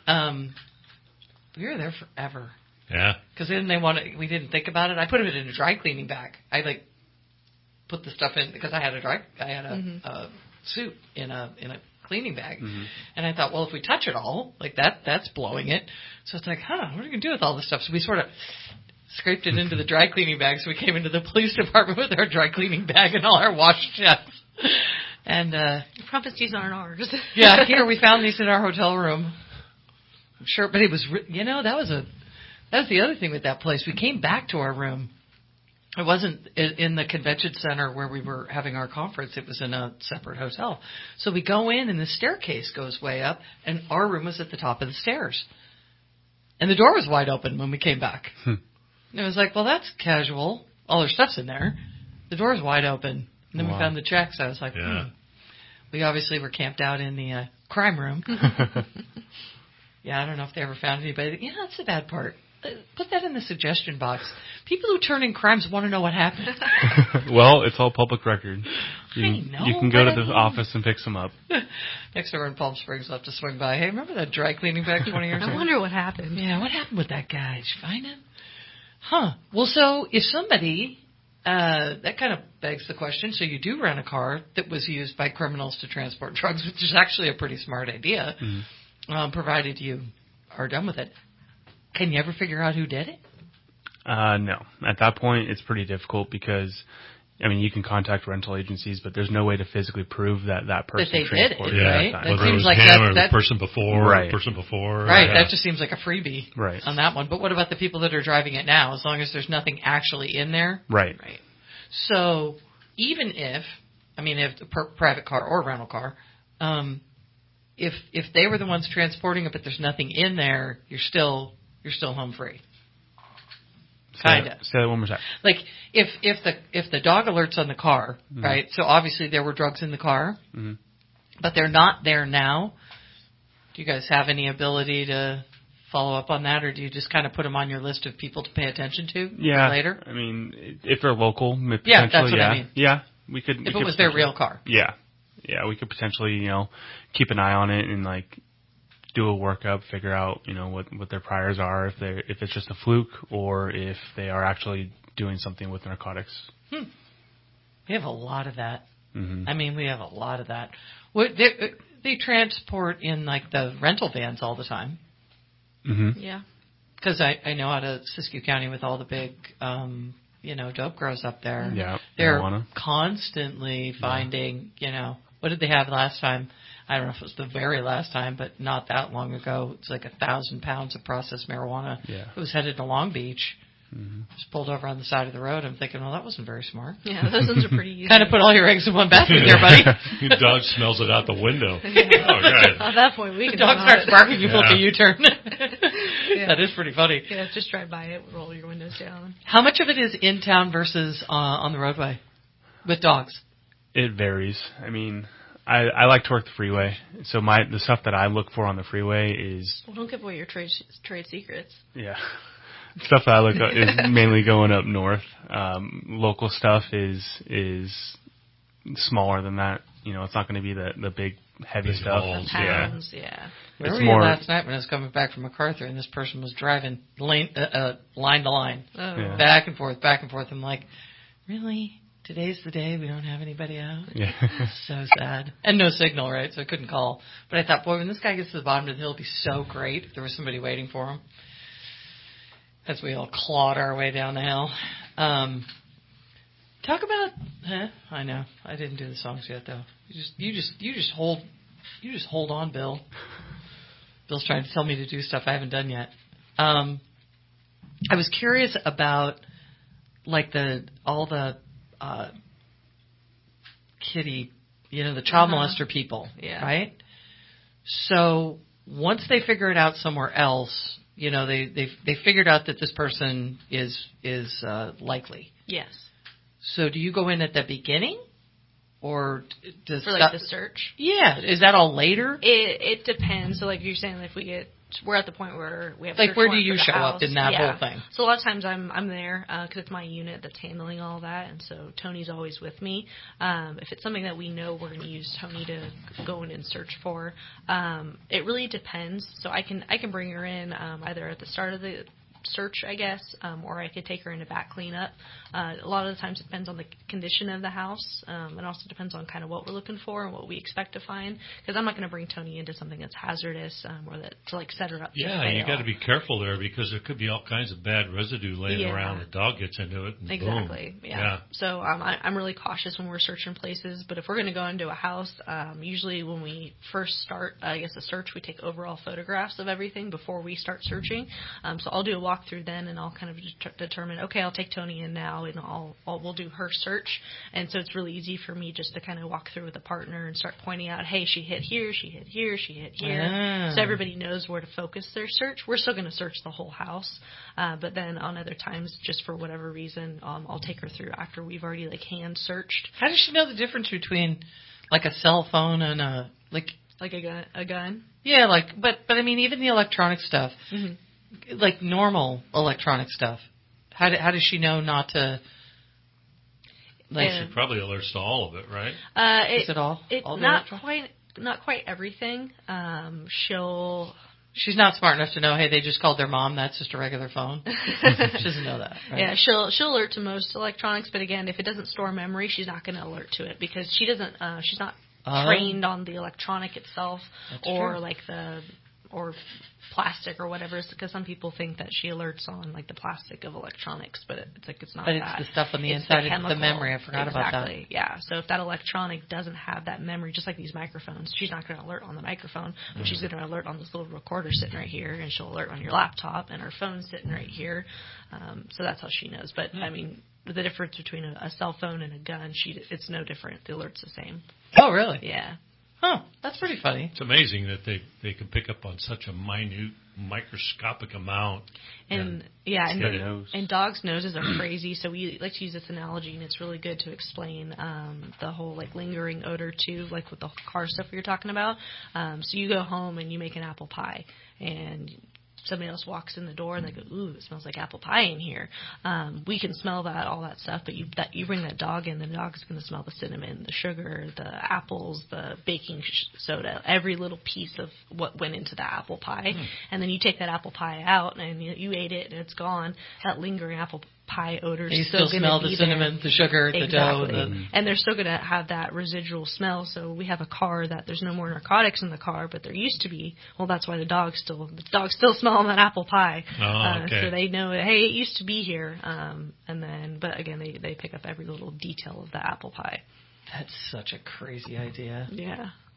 We were there forever. Yeah. Because then we didn't think about it. I put it in a dry cleaning bag. I put the stuff in because I had a suit in a cleaning bag. Mm-hmm. And I thought, well, if we touch it all, that's blowing it. So it's like, what are we going to do with all this stuff? So we sort of scraped it into the dry cleaning bag. So we came into the police department with our dry cleaning bag and all our wash jets. And you promised these aren't ours. Yeah, here we found these in our hotel room. I'm sure, but it was, that was the other thing with that place. We came back to our room. It wasn't in the convention center where we were having our conference. It was in a separate hotel. So we go in, and the staircase goes way up, and our room was at the top of the stairs. And the door was wide open when we came back. And it was like, well, that's casual. All our stuff's in there. The door's wide open. And then we found the checks. I was like, We obviously were camped out in the crime room. I don't know if they ever found anybody. That's the bad part. Put that in the suggestion box. People who turn in crimes want to know what happened. Well, it's all public record. You can go to the office and pick some up. Next time we're in Palm Springs, I'll have to swing by. Hey, remember that dry cleaning bag 20 years ago? I wonder what happened. Yeah, what happened with that guy? Did you find him? Well, so if somebody, that kind of begs the question, so you do rent a car that was used by criminals to transport drugs, which is actually a pretty smart idea, provided you are done with it. Can you ever figure out who did it? No. At that point, it's pretty difficult because, you can contact rental agencies, but there's no way to physically prove that person transported it, right? That seems like the person before, right. Person before. Right, that just seems like a freebie right. on that one. But what about the people that are driving it now, as long as there's nothing actually in there? Right. So even if a private car or rental car, if they were the ones transporting it but there's nothing in there, you're still home free. Kinda. Say that one more time. Like if the dog alerts on the car, right? So obviously there were drugs in the car, but they're not there now. Do you guys have any ability to follow up on that, or do you just kind of put them on your list of people to pay attention to later? If they're local, potentially, that's what I mean. Yeah, we could. If it was their real car. Yeah, we could potentially, keep an eye on it and do a workup, figure out, what their priors are, if it's just a fluke or if they are actually doing something with narcotics. We have a lot of that. Mm-hmm. We have a lot of that. They transport in the rental vans all the time. Mm-hmm. Yeah. Because I know out of Siskiyou County with all the big, dope grows up there. Yeah. They're marijuana. Constantly finding, what did they have last time? I don't know if it was the very last time, but not that long ago. It's 1,000 pounds of processed marijuana. Yeah. It was headed to Long Beach. Just pulled over on the side of the road. I'm thinking, well, that wasn't very smart. Yeah, those ones are pretty easy. Kind of put all your eggs in one basket there, buddy. Your dog smells it out the window. Yeah. Oh, God. At that point, we can. The dog starts barking, you book a U-turn. Yeah. That is pretty funny. Yeah, just drive by it, roll your windows down. How much of it is in town versus on the roadway with dogs? It varies. I mean, I like to work the freeway, so the stuff that I look for on the freeway is. Well, don't give away your trade secrets. Yeah. Stuff that I look at is mainly going up north. Local stuff is smaller than that. You know, it's not going to be the big heavy stuff. Pounds, yeah. Where were you last night when I was coming back from MacArthur and this person was driving line to line, back and forth. I'm like, really? Today's the day we don't have anybody out? Yeah. So sad. And no signal, right? So I couldn't call. But I thought, boy, when this guy gets to the bottom of the hill, it'd be so great if there was somebody waiting for him. As we all clawed our way down the hill. Talk about. I know I didn't do the songs yet though. You just hold on, Bill. Bill's trying to tell me to do stuff I haven't done yet. I was curious about like all the kitty, the child molester people, right? So once they figure it out somewhere else. They figured out that this person is likely. Yes. So do you go in at the beginning, or does for like the search? Yeah. Is that all later? It depends. So like you're saying, if we're at the point where we have like where do you show up in that whole thing? So a lot of times I'm there because it's my unit that's handling all that, and so Tony's always with me. If it's something that we know we're going to use Tony to go in and search for, it really depends. So I can bring her in either at the start of the search, I guess, or I could take her into back cleanup. A lot of the times it depends on the condition of the house. It also depends on kind of what we're looking for and what we expect to find. Because I'm not going to bring Tony into something that's hazardous or to like set her up. Yeah, you got to be careful there because there could be all kinds of bad residue laying around. The dog gets into it. And exactly. Boom. Yeah. So I'm really cautious when we're searching places. But if we're going to go into a house, usually when we first start, I guess, a search, we take overall photographs of everything before we start searching. So I'll do a walkthrough then, and I'll kind of determine, okay, I'll take Tony in now, and we'll do her search. And so it's really easy for me just to kind of walk through with a partner and start pointing out, hey, she hit here, she hit here, she hit here. So everybody knows where to focus their search. We're still going to search the whole house, but then on other times, just for whatever reason, I'll take her through after we've already like hand searched. How does she know the difference between like a cell phone and a gun? Yeah, but I mean even the electronic stuff. Mm-hmm. Like normal electronic stuff. How does she know not to? She probably alerts to all of it, right? Is it all? It's all not quite everything. She's not smart enough to know. Hey, they just called their mom. That's just a regular phone. She doesn't know that. Right? Yeah, she'll alert to most electronics, but again, if it doesn't store memory, she's not going to alert to it because she doesn't. She's not trained on the electronic itself or true. like or plastic or whatever, because some people think that she alerts on like the plastic of electronics, but it's not. But that. It's the stuff on the inside. It's the memory. I forgot about that. Exactly. Yeah. So if that electronic doesn't have that memory, just like these microphones, she's not going to alert on the microphone, but she's going to alert on this little recorder sitting right here, and she'll alert on your laptop, and her phone's sitting right here. So that's how she knows. But I mean, the difference between a cell phone and a gun, it's no different. The alert's the same. Oh, really? Yeah. Huh. That's pretty funny. It's amazing that they can pick up on such a minute, microscopic amount. And dogs' noses are crazy, so we like to use this analogy, and it's really good to explain the whole like lingering odor too, like with the car stuff we were talking about. So you go home and you make an apple pie, and somebody else walks in the door and they go, ooh, it smells like apple pie in here. We can smell that, all that stuff, but you bring that dog in, the dog's going to smell the cinnamon, the sugar, the apples, the baking soda, every little piece of what went into the apple pie. And then you take that apple pie out and you ate it and it's gone. That lingering apple pie odor is still going to be there. You still smell the cinnamon, the sugar, the dough. And they're still going to have that residual smell. So we have a car that there's no more narcotics in the car, but there used to be. Well, that's why the dogs still smell that apple pie. So they know, hey, it used to be here. But again, they pick up every little detail of the apple pie. That's such a crazy idea. Yeah.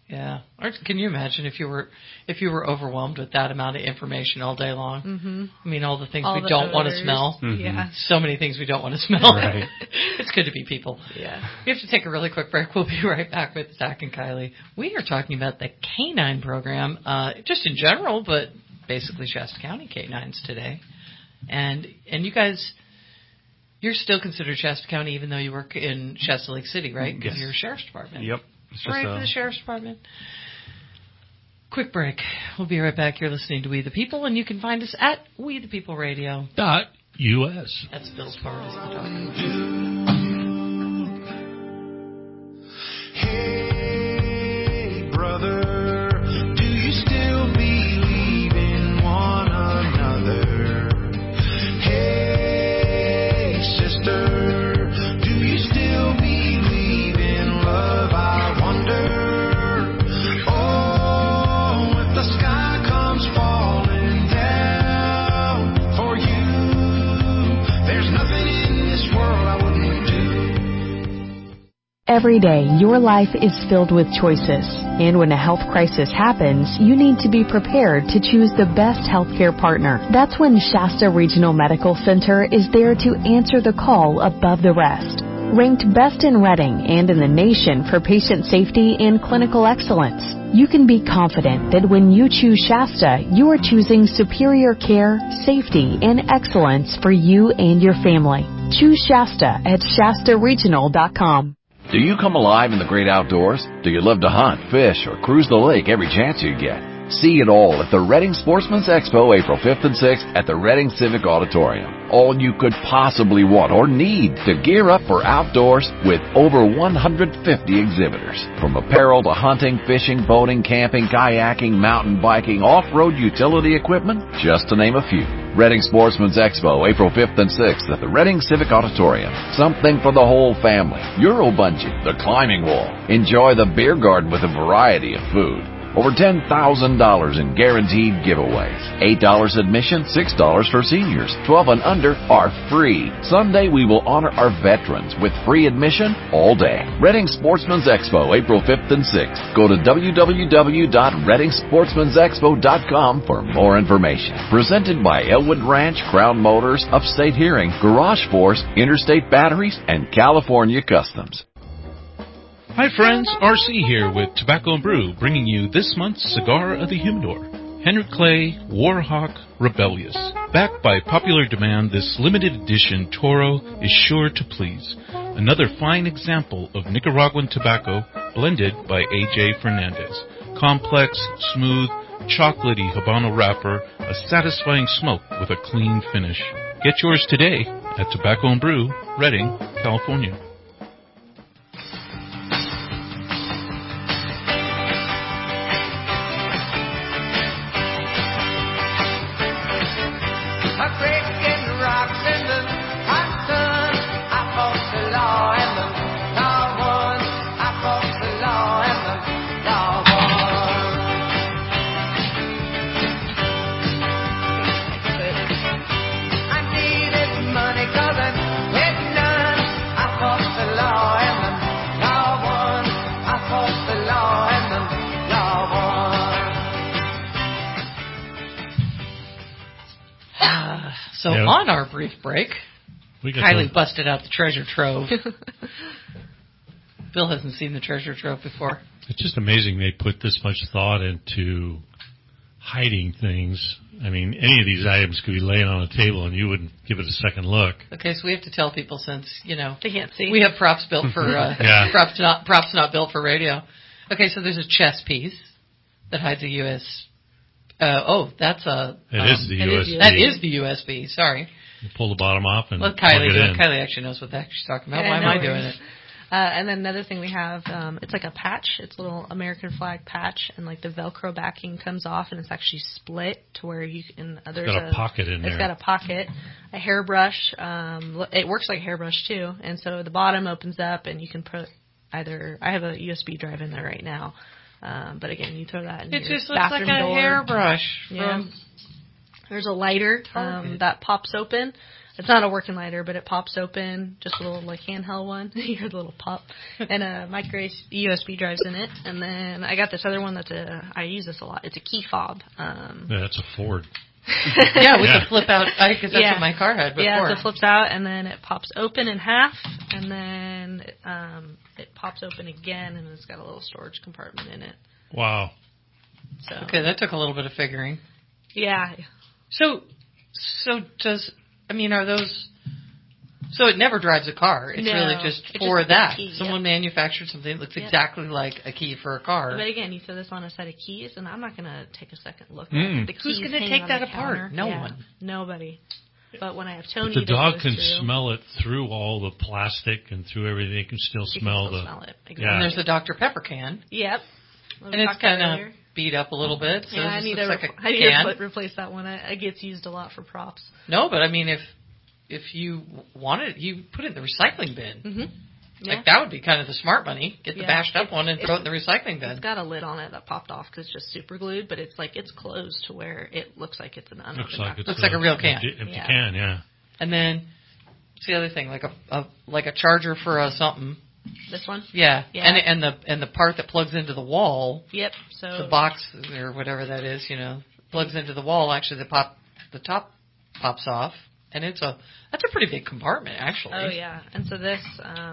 Yeah. Or can you imagine if you were overwhelmed with that amount of information all day long? Mm-hmm. I mean, all the things we don't want to smell. Mm-hmm. Yeah. So many things we don't want to smell. Right. It's good to be people. Yeah. We have to take a really quick break. We'll be right back with Zach and Kylie. We are talking about the K9 program, just in general, but basically Shasta County K9s today. And you guys, you're still considered Shasta County even though you work in Shasta Lake City, right? Because you're a sheriff's department. Yep. Right for the sheriff's department. Quick break. We'll be right back. You're listening to We the People, and you can find us at WeThePeopleRadio.us. That's Bill's part. Hey, brother, do you still believe in one another? Hey, sister, do you still believe in love? I wonder. Oh, if the sky comes falling down for you, there's nothing in this world I wouldn't do. Every day, your life is filled with choices. And when a health crisis happens, you need to be prepared to choose the best healthcare partner. That's when Shasta Regional Medical Center is there to answer the call above the rest. Ranked best in Reading and in the nation for patient safety and clinical excellence, you can be confident that when you choose Shasta, you are choosing superior care, safety, and excellence for you and your family. Choose Shasta at ShastaRegional.com. Do you come alive in the great outdoors? Do you love to hunt, fish, or cruise the lake every chance you get? See it all at the Reading Sportsman's Expo, April 5th and 6th at the Reading Civic Auditorium. All you could possibly want or need to gear up for outdoors with over 150 exhibitors. From apparel to hunting, fishing, boating, camping, kayaking, mountain biking, off-road utility equipment, just to name a few. Reading Sportsman's Expo, April 5th and 6th at the Reading Civic Auditorium. Something for the whole family. Euro bungee, the climbing wall. Enjoy the beer garden with a variety of food. Over $10,000 in guaranteed giveaways. $8 admission, $6 for seniors. 12 and under are free. Someday we will honor our veterans with free admission all day. Reading Sportsman's Expo, April 5th and 6th. Go to www.readingsportsmansexpo.com for more information. Presented by Elwood Ranch, Crown Motors, Upstate Hearing, Garage Force, Interstate Batteries, and California Customs. Hi friends, RC here with Tobacco and Brew, bringing you this month's Cigar of the Humidor. Henry Clay Warhawk Rebellious. Backed by popular demand, this limited edition Toro is sure to please. Another fine example of Nicaraguan tobacco blended by A.J. Fernandez. Complex, smooth, chocolatey Habano wrapper, a satisfying smoke with a clean finish. Get yours today at Tobacco and Brew, Reading, California. So on our brief break, Kylie busted out the treasure trove. Bill hasn't seen the treasure trove before. It's just amazing they put this much thought into hiding things. I mean, any of these items could be laying on a table and you wouldn't give it a second look. Okay, so we have to tell people since, they can't see. We have props built for props not built for radio. Okay, so there's a chess piece that hides a U.S. That's a... It is the USB. That is the USB, sorry. You pull the bottom off and plug Kylie it in. Kylie actually knows what the heck she's talking about. Why am I doing it? And then another thing we have, it's like a patch. It's a little American flag patch, and like the Velcro backing comes off, and it's actually split to where you can... It's got a pocket in there. It's got a pocket, a hairbrush. It works like a hairbrush, too. And so the bottom opens up, and you can put either... I have a USB drive in there right now. But again, you throw that in your bathroom door. It just looks like a hairbrush. Yeah. There's a lighter that pops open. It's not a working lighter, but it pops open, just a little like handheld one. You hear the little pop, and a micro USB drives in it. And then I got this other one I use this a lot. It's a key fob. Yeah, that's a Ford. Yeah, with the flip out, because that's what my car had before. Yeah, it flips out, and then it pops open in half, and then it pops open again, and it's got a little storage compartment in it. Wow. So, okay, that took a little bit of figuring. Yeah. So are those... So it never drives a car. It's really just for that. Key, Someone manufactured something that looks exactly like a key for a car. But again, you throw this on a set of keys, and I'm not going to take a second look at the keys. Who's going to take that apart? Counter. No one. Nobody. But when I have Tony, the dog can smell it through all the plastic and through everything. It can still smell it. Exactly. And there's the Dr. Pepper can. Yep. And it's kind of beat up a little bit. So I need to replace that one. It gets used a lot for props. No, but I mean, if you wanted it, you put it in the recycling bin. Mm-hmm. Yeah. Like, that would be kind of the smart money. Get the bashed up one and throw it in the recycling bin. It's got a lid on it that popped off because it's just super glued, but it's closed to where it looks like it's an unopened. Looks like a real can. Empty can, yeah. And then, what's the other thing? Like a charger for something. This one? Yeah. And the part that plugs into the wall. Yep. So the box or whatever that is, plugs into the wall. Actually, the top pops off, and that's a pretty big compartment, actually. Oh yeah. And so this.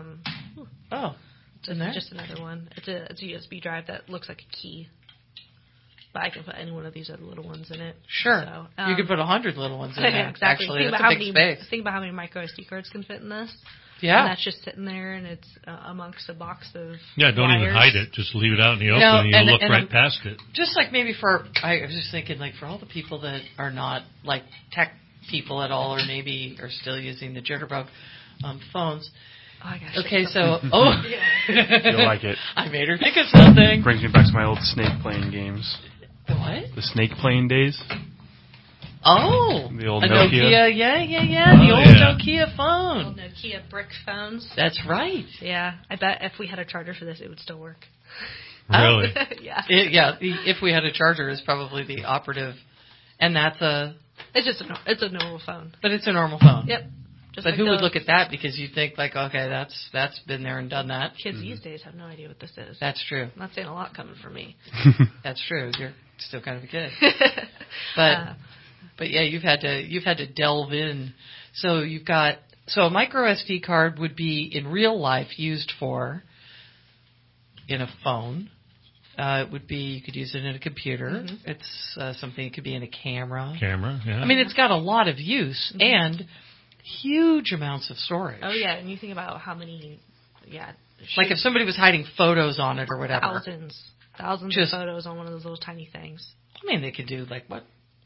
Just another one. It's a USB drive that looks like a key. But I can put any one of these other little ones in it. Sure. So, you could put 100 little ones in there. Exactly. Actually, that's a big space. Think about how many micro SD cards can fit in this. Yeah. And that's just sitting there, and it's amongst a box of don't wires. even hide it. Just leave it out in the open, and you'll look right past it. Just like maybe I was just thinking, like, for all the people that are not, like, tech people at all, or maybe are still using the Jitterbug phones. Oh, I gosh. Okay, so... You'll like it. I made her think of something. Brings me back to my old snake playing games. The what? The snake playing days. Oh, the old Nokia. Yeah. The old Nokia phone. Old Nokia brick phones. That's right. Yeah, I bet if we had a charger for this, it would still work. Really? Yeah. If we had a charger is probably the operative, and that's it's a normal phone. But it's a normal phone. Yep. But like who would look at that? Because you think like, okay, that's been there and done that. Kids these days have no idea what this is. That's true. I'm not saying a lot coming from me. That's true. You're still kind of a kid. But yeah, you've had to delve in. So a micro SD card would be in real life used for in a phone. It would be, you could use it in a computer. Mm-hmm. It's something, it could be in a camera. Yeah. I mean, it's got a lot of use and huge amounts of storage. Oh yeah, and you think about how many, like if somebody was hiding photos on it or whatever. Thousands of photos on one of those little tiny things. I mean, they could do like what?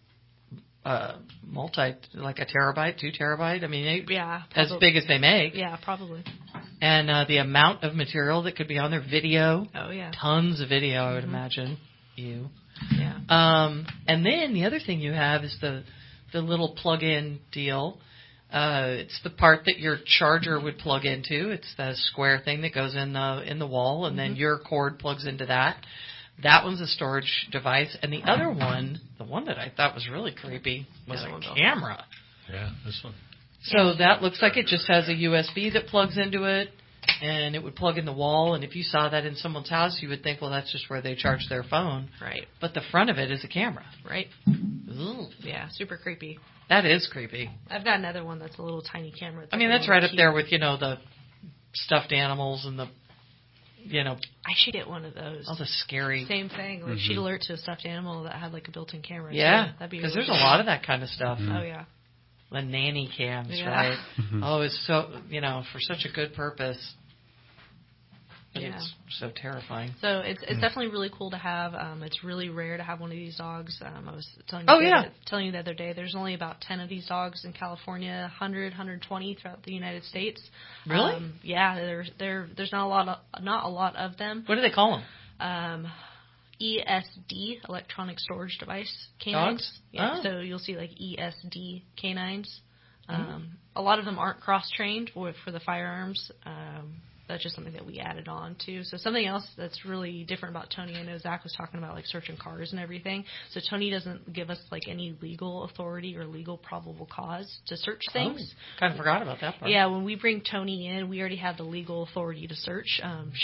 Like a terabyte, 2 terabyte. I mean, as big as they make. Yeah, probably. And the amount of material that could be on their video. Oh yeah. Tons of video, I would imagine. Yeah. And then the other thing you have is the little plug-in deal. It's the part that your charger would plug into. It's the square thing that goes in the wall, and then your cord plugs into that. That one's a storage device. And the other one, the one that I thought was really creepy, was a camera. Yeah, this one. So that looks like it just has a USB that plugs into it, and it would plug in the wall. And if you saw that in someone's house, you would think, well, that's just where they charge their phone. Right. But the front of it is a camera. Right. Ooh. Yeah, super creepy. That is creepy. I've got another one that's a little tiny camera. I mean, that's right up there with, the stuffed animals and the, I should get one of those. All the scary. Same thing. Like she'd alert to a stuffed animal that had like a built-in camera. Yeah, because there's a lot of that kind of stuff. Oh yeah. The nanny cams, right? Oh, it's so for such a good purpose. But it's so terrifying. So it's definitely really cool to have. It's really rare to have one of these dogs. I was telling you the other day, there's only about 10 of these dogs in California, 120 throughout the United States. Really? There's not a lot of them. What do they call them? ESD, electronic storage device canines. Dogs? Yeah. Oh. So you'll see like ESD canines. A lot of them aren't cross-trained for the firearms. that's just something that we added on to. So something else that's really different about Tony, I know Zach was talking about like searching cars and everything. So Tony doesn't give us like any legal authority or legal probable cause to search things. Kind of forgot about that part. Yeah, when we bring Tony in, we already have the legal authority to search.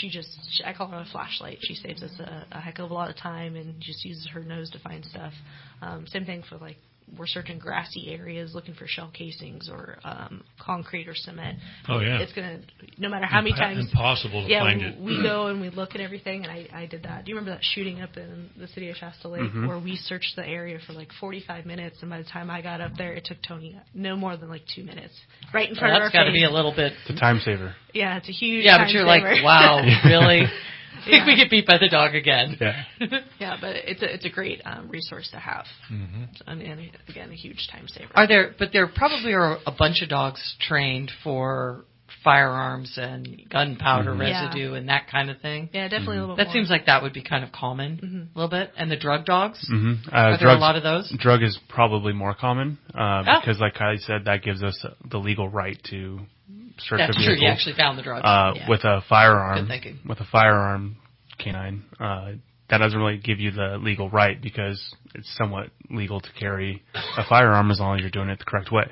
I call her a flashlight. She saves us a heck of a lot of time and just uses her nose to find stuff. Same thing for like, we're searching grassy areas looking for shell casings or concrete or cement. Oh, yeah. It's going to, no matter how many times. Impossible to find it. We go and we look at everything, and I did that. Do you remember that shooting up in the city of Shasta Lake where we searched the area for like 45 minutes, and by the time I got up there, it took Tony no more than like 2 minutes. Right in front of our face. That's got to be a little bit. It's a time saver. Yeah, it's a huge time but you're saver. Like, wow, really? I think we get beat by the dog again. Yeah. Yeah, but it's a great resource to have. And again, a huge time saver. There probably are a bunch of dogs trained for firearms and gunpowder residue and that kind of thing. Yeah, definitely a little bit That more. seems like that would be kind of common a little bit. And the drug dogs? Are there a lot of those? Drug is probably more common because, like Kylie said, that gives us the legal right to search a vehicle. That's true. You actually found the drugs. With a firearm, Good thinking. with a firearm canine, that doesn't really give you the legal right because it's somewhat legal to carry a firearm as long as you're doing it the correct way.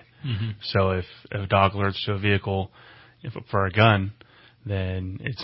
So if a dog alerts to a vehicle for a gun, then it's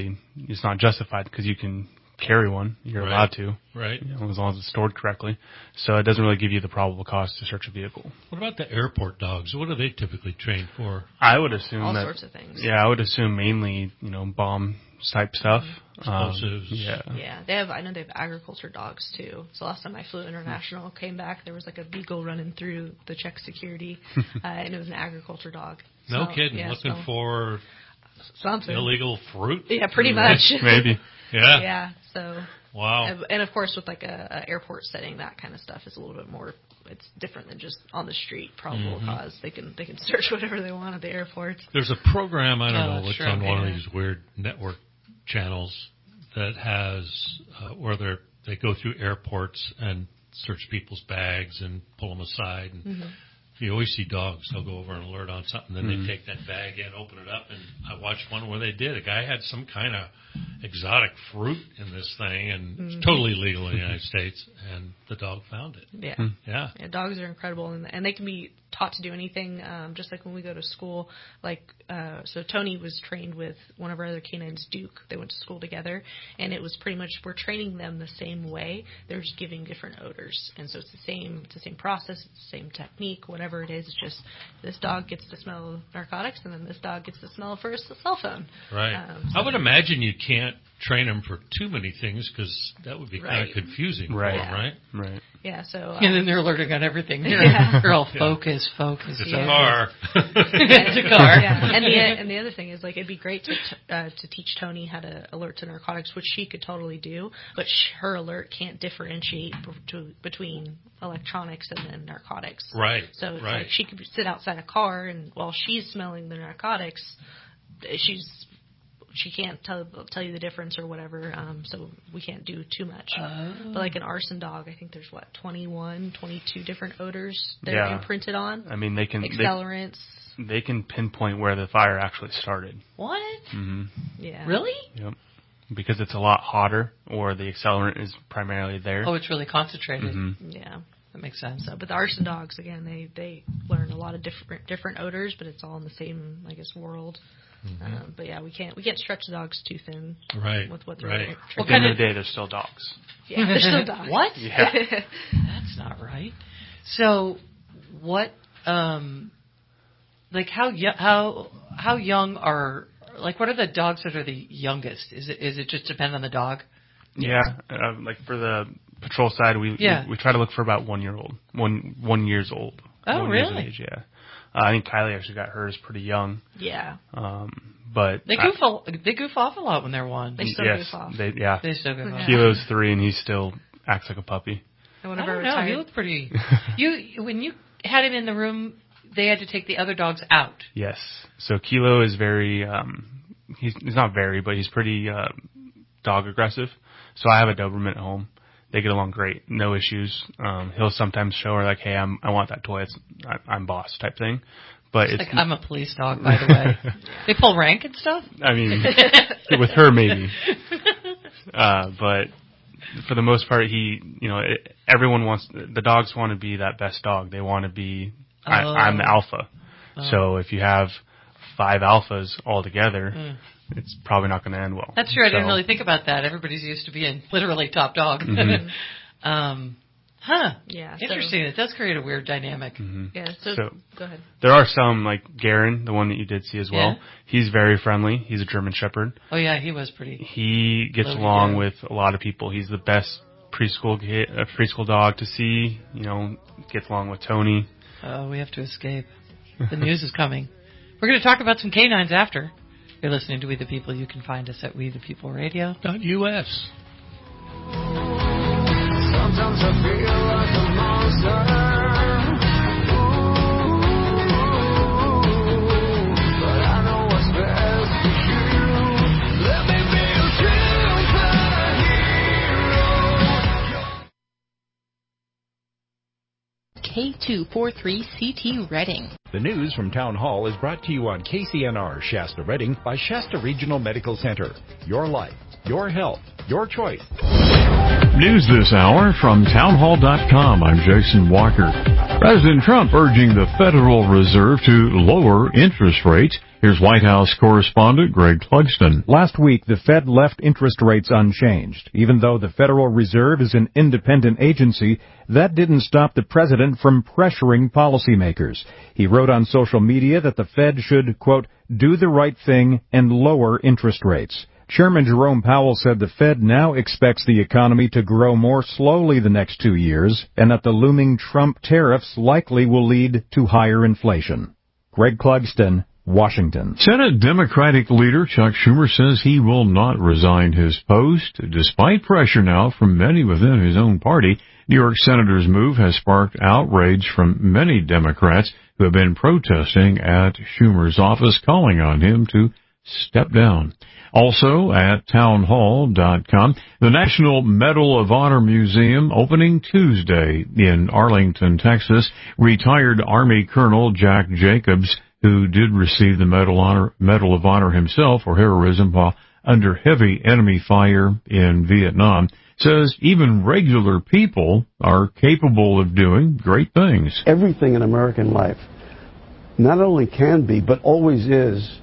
not justified because you can carry one. You're allowed to. Right. As long as it's stored correctly. So it doesn't really give you the probable cause to search a vehicle. What about the airport dogs? What are they typically trained for? I would assume all sorts of things. Yeah, I would assume mainly, bomb type stuff. Explosives. Yeah, I know they have agriculture dogs too. So last time I flew international, came back, there was like a beagle running through the check security, and it was an agriculture dog. No kidding. Looking for something. Illegal fruit? Yeah, pretty much. Maybe. Yeah. Yeah. So. Wow. And of course, with like a airport setting, that kind of stuff is a little bit more. It's different than just on the street probable cause. They can search whatever they want at the airports. There's a program, I don't know, it's on one of these weird network channels that has where they go through airports and search people's bags and pull them aside. And you always see dogs. They'll go over and alert on something. Then they take that bag in, open it up, and I watched one where they did. A guy had some kind of exotic fruit in this thing, and it's totally legal in the United States, and the dog found it. Yeah. Yeah, dogs are incredible, and they can be taught to do anything, just like when we go to school. So Tony was trained with one of our other canines, Duke. They went to school together, and it was pretty much, we're training them the same way. They're just giving different odors, and so it's the same process, it's the same technique, whatever it is. It's just this dog gets to smell narcotics, and then this dog gets to smell first the cell phone. Right. I would imagine you can't train them for too many things because that would be kind of confusing for them, right? Right. Yeah, so... and then they're alerting on everything. They're all focus. It's a car. It's a car. Yeah. And the other thing is, like, it'd be great to teach Tony how to alert to narcotics, which she could totally do, but her alert can't differentiate between electronics and then narcotics. Right. So it's like she could sit outside a car, and while she's smelling the narcotics, she can't tell you the difference or whatever, so we can't do too much. But like an arson dog, I think there's 21, 22 different odors they're imprinted on. I mean, they can accelerants. They can pinpoint where the fire actually started. What? Yeah. Really? Yep. Because it's a lot hotter, or the accelerant is primarily there. Oh, it's really concentrated. Yeah. That makes sense. So, but the arson dogs, again, they learn a lot of different odors, but it's all in the same, I guess, world. But yeah, we can't stretch the dogs too thin. Right. With what they're At the end of the day, they're still dogs. Yeah, they're still dogs. What? Yeah. That's not right. So, what? Like how young are, like, what are the dogs that are the youngest? Is it just depend on the dog? Yeah. Like for the patrol side, we try to look for about 1 year old, 1 years old. Oh, really? Age, yeah. I think Kylie actually got hers pretty young. Yeah. But they goof off a lot when they're one. They still goof off. They still goof off. Kilo's 3 and he still acts like a puppy. I don't know. He looked pretty. When you had him in the room, they had to take the other dogs out. Yes. So Kilo is very. He's not very, but he's pretty dog aggressive. So I have a Doberman at home. They get along great, no issues. He'll sometimes show her like, "Hey, I want that toy. I'm boss," type thing. But it's like, I'm a police dog, by the way. They pull rank and stuff? I mean, with her maybe. But for the most part, the dogs want to be that best dog. They want to be, I'm the alpha. Oh. So if you have 5 alphas all together, it's probably not going to end well. That's true. I didn't really think about that. Everybody's used to being literally top dog. Mm-hmm. Yeah. Interesting. It does create a weird dynamic. Mm-hmm. Yeah. So go ahead. There are some, like Garen, the one that you did see as well. Yeah. He's very friendly. He's a German Shepherd. Oh yeah, he was pretty. He gets along with a lot of people. He's the best preschool dog to see. Gets along with Tony. Oh, we have to escape. The news is coming. We're going to talk about some canines after. You're listening to We the People. You can find us at WeThePeopleRadio.us. Sometimes I feel like a monster. But I know what's best for you. Let me be your K243CT Reading. The news from Town Hall is brought to you on KCNR Shasta Reading by Shasta Regional Medical Center. Your life, your health, your choice. News this hour from townhall.com. I'm Jason Walker. President Trump urging the Federal Reserve to lower interest rates. Here's White House correspondent Greg Clugston. Last week, the Fed left interest rates unchanged. Even though the Federal Reserve is an independent agency, that didn't stop the president from pressuring policymakers. He wrote on social media that the Fed should, quote, do the right thing and lower interest rates. Chairman Jerome Powell said the Fed now expects the economy to grow more slowly the next 2 years and that the looming Trump tariffs likely will lead to higher inflation. Greg Clugston, Washington. Senate Democratic leader Chuck Schumer says he will not resign his post, despite pressure now from many within his own party. New York Senator's move has sparked outrage from many Democrats who have been protesting at Schumer's office, calling on him to step down. Also at townhall.com, the National Medal of Honor Museum opening Tuesday in Arlington, Texas. Retired Army Colonel Jack Jacobs, who did receive the Medal of Honor himself for heroism while under heavy enemy fire in Vietnam, says even regular people are capable of doing great things. Everything in American life not only can be, but always is,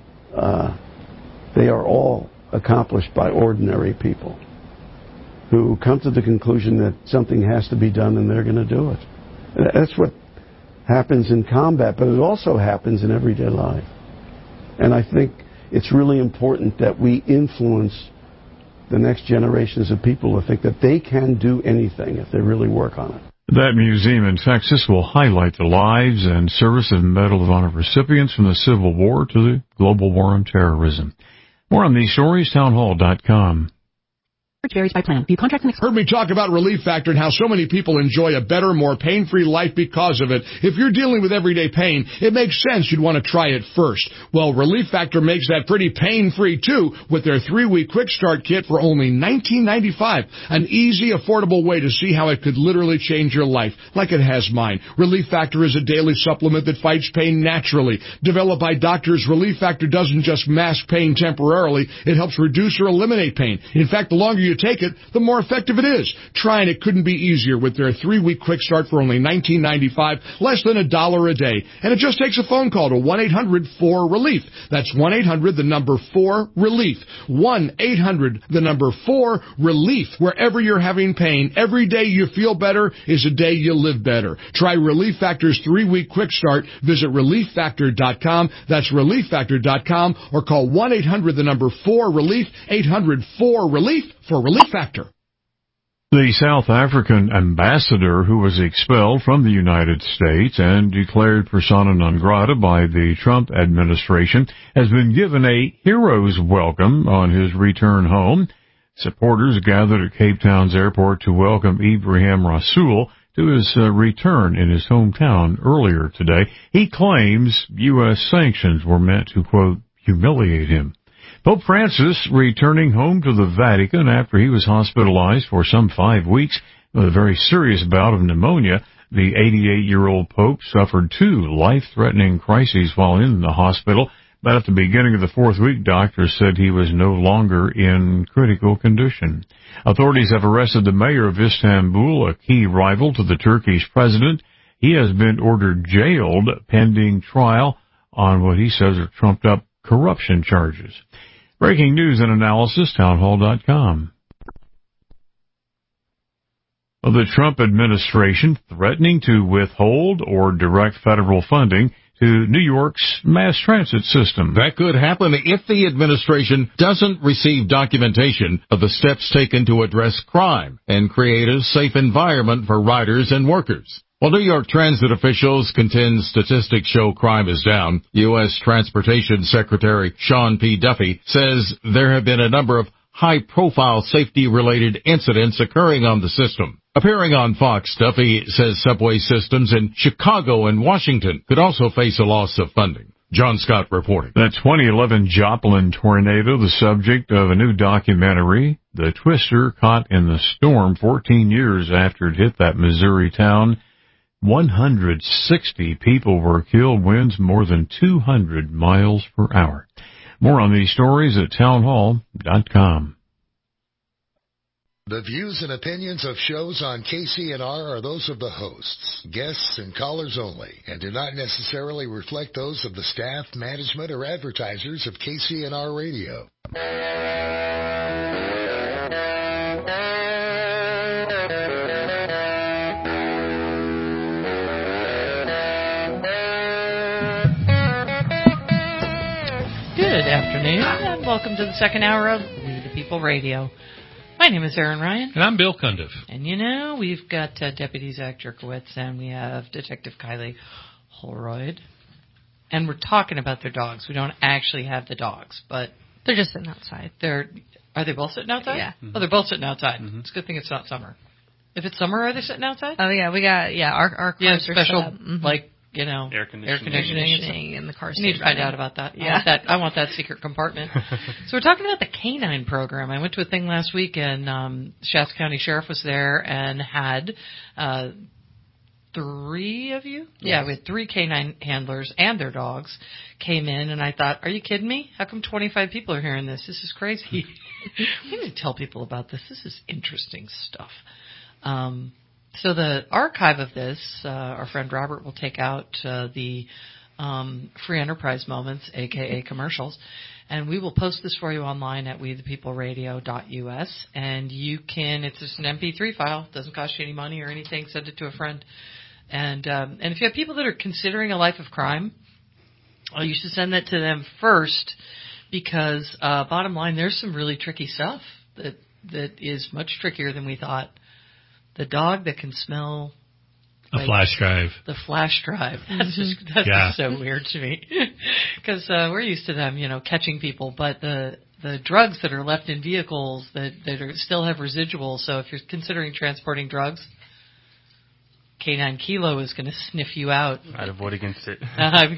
they are all accomplished by ordinary people who come to the conclusion that something has to be done and they're going to do it. That's what happens in combat, but it also happens in everyday life. And I think it's really important that we influence the next generations of people to think that they can do anything if they really work on it. That museum in Texas will highlight the lives and service of Medal of Honor recipients from the Civil War to the global war on terrorism. More on these stories, townhall.com. Varies by plan. You contract Heard me talk about Relief Factor and how so many people enjoy a better, more pain-free life because of it. If you're dealing with everyday pain, it makes sense you'd want to try it first. Well, Relief Factor makes that pretty pain-free too with their 3-week quick start kit for only $19.95. An easy, affordable way to see how it could literally change your life, like it has mine. Relief Factor is a daily supplement that fights pain naturally. Developed by doctors, Relief Factor doesn't just mask pain temporarily, it helps reduce or eliminate pain. In fact, the longer you take it, the more effective it is. Trying it couldn't be easier with their 3-week quick start for only $19.95, less than $1 a day. And it just takes a phone call to 1-800-4-RELIEF. That's 1-800-4-RELIEF. 1-800-4-RELIEF. Wherever you're having pain, every day you feel better is a day you live better. Try Relief Factor's 3-week quick start. Visit ReliefFactor.com. That's ReliefFactor.com or call 1-800-4-RELIEF. 800-4-RELIEF for Relief Factor. The South African ambassador who was expelled from the United States and declared persona non grata by the Trump administration has been given a hero's welcome on his return home. Supporters gathered at Cape Town's airport to welcome Ibrahim Rasool to his return in his hometown earlier today. He claims U.S. sanctions were meant to, quote, humiliate him. Pope Francis returning home to the Vatican after he was hospitalized for some 5 weeks with a very serious bout of pneumonia. The 88-year-old Pope suffered 2 life-threatening crises while in the hospital, but at the beginning of the 4th week, doctors said he was no longer in critical condition. Authorities have arrested the mayor of Istanbul, a key rival to the Turkish president. He has been ordered jailed pending trial on what he says are trumped-up corruption charges. Breaking news and analysis, townhall.com. The Trump administration threatening to withhold or direct federal funding to New York's mass transit system. That could happen if the administration doesn't receive documentation of the steps taken to address crime and create a safe environment for riders and workers. While New York transit officials contend statistics show crime is down, U.S. Transportation Secretary Sean P. Duffy says there have been a number of high-profile safety-related incidents occurring on the system. Appearing on Fox, Duffy says subway systems in Chicago and Washington could also face a loss of funding. John Scott reporting. The 2011 Joplin tornado, the subject of a new documentary. The twister caught in the storm 14 years after it hit that Missouri town. 160 people were killed, winds more than 200 miles per hour. More on these stories at townhall.com. The views and opinions of shows on KCNR are those of the hosts, guests, and callers only, and do not necessarily reflect those of the staff, management, or advertisers of KCNR Radio. Good afternoon, and welcome to the second hour of We the People Radio. My name is Erin Ryan. And I'm Bill Cundiff. And you know, we've got Deputy Zach Jerkowitz, and we have Detective Kylie Holroyd. And we're talking about their dogs. We don't actually have the dogs, but they're just sitting outside. Are they both sitting outside? Yeah. Oh, they're both sitting outside. Mm-hmm. It's a good thing it's not summer. If it's summer, are they sitting outside? Oh, yeah. We got, our cars are special, set up. Mm-hmm. like, air conditioning in the car. I need to find out about that. Yeah. I want that secret compartment. So we're talking about the canine program. I went to a thing last week, and Shasta County Sheriff was there and had 3 of you? Yes. Yeah, we had 3 canine handlers and their dogs came in, and I thought, are you kidding me? How come 25 people are hearing this? This is crazy. We need to tell people about this. This is interesting stuff. So the archive of this, our friend Robert will take out the free enterprise moments, a.k.a. commercials, and we will post this for you online at wethepeopleradio.us, and you can, it's just an MP3 file, doesn't cost you any money or anything, send it to a friend. And if you have people that are considering a life of crime, you should send that to them first, because bottom line, there's some really tricky stuff that is much trickier than we thought. The dog that can smell a flash drive. The flash drive. That's just so weird to me. Because we're used to them, catching people. But the drugs that are left in vehicles that still have residuals. So if you're considering transporting drugs, K9 Kilo is going to sniff you out. I'd avoid against it.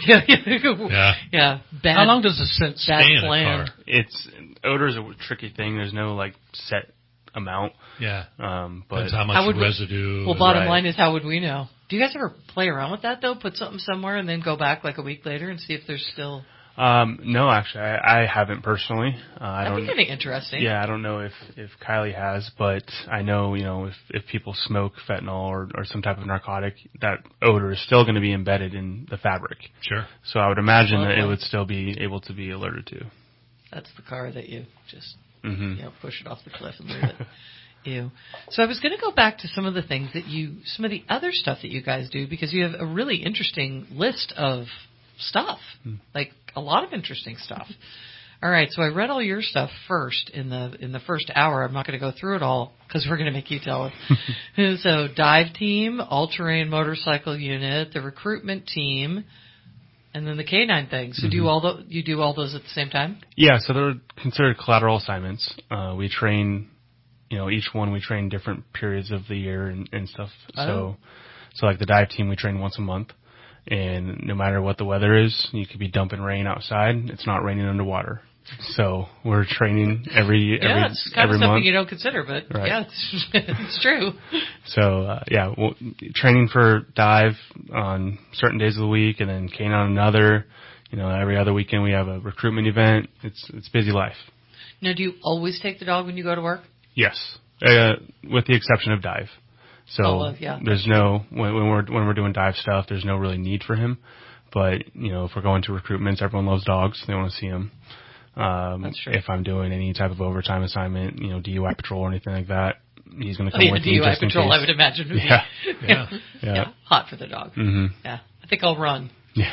Yeah. How long does the scent stay in a car? Odor is a tricky thing. There's no set amount. Yeah. But depends how much residue. Well, bottom line is, how would we know? Do you guys ever play around with that, though? Put something somewhere and then go back a week later and see if there's still... No, actually, I haven't personally. That'd be kind of interesting. Yeah, I don't know if Kylie has, but I know, if people smoke fentanyl or some type of narcotic, that odor is still going to be embedded in the fabric. Sure. So I would imagine that it would still be able to be alerted to. That's the car that you just push it off the cliff and leave it. Ew. So I was going to go back to some of the things some of the other stuff that you guys do, because you have a really interesting list of stuff, like a lot of interesting stuff. All right, so I read all your stuff first in the first hour. I'm not going to go through it all because we're going to make you tell it. So dive team, all-terrain motorcycle unit, the recruitment team, and then the canine thing. So you do all those at the same time? Yeah, so they're considered collateral assignments. We train, each one we train different periods of the year and stuff. Oh. So like the dive team, we train once a month. And no matter what the weather is, you could be dumping rain outside. It's not raining underwater. So we're training every it's kind of something month. You don't consider, but yeah, it's true. So training for dive on certain days of the week, and then cane on another. Every other weekend we have a recruitment event. It's busy life. Now, do you always take the dog when you go to work? Yes, with the exception of dive. So there's no when we're doing dive stuff, there's no really need for him. But if we're going to recruitments, everyone loves dogs. They want to see him. That's true. If I'm doing any type of overtime assignment, DUI patrol or anything like that, he's going to come with me DUI just in patrol, case. I would imagine. Would be hot for the dog. Mm-hmm. Yeah, I think I'll run.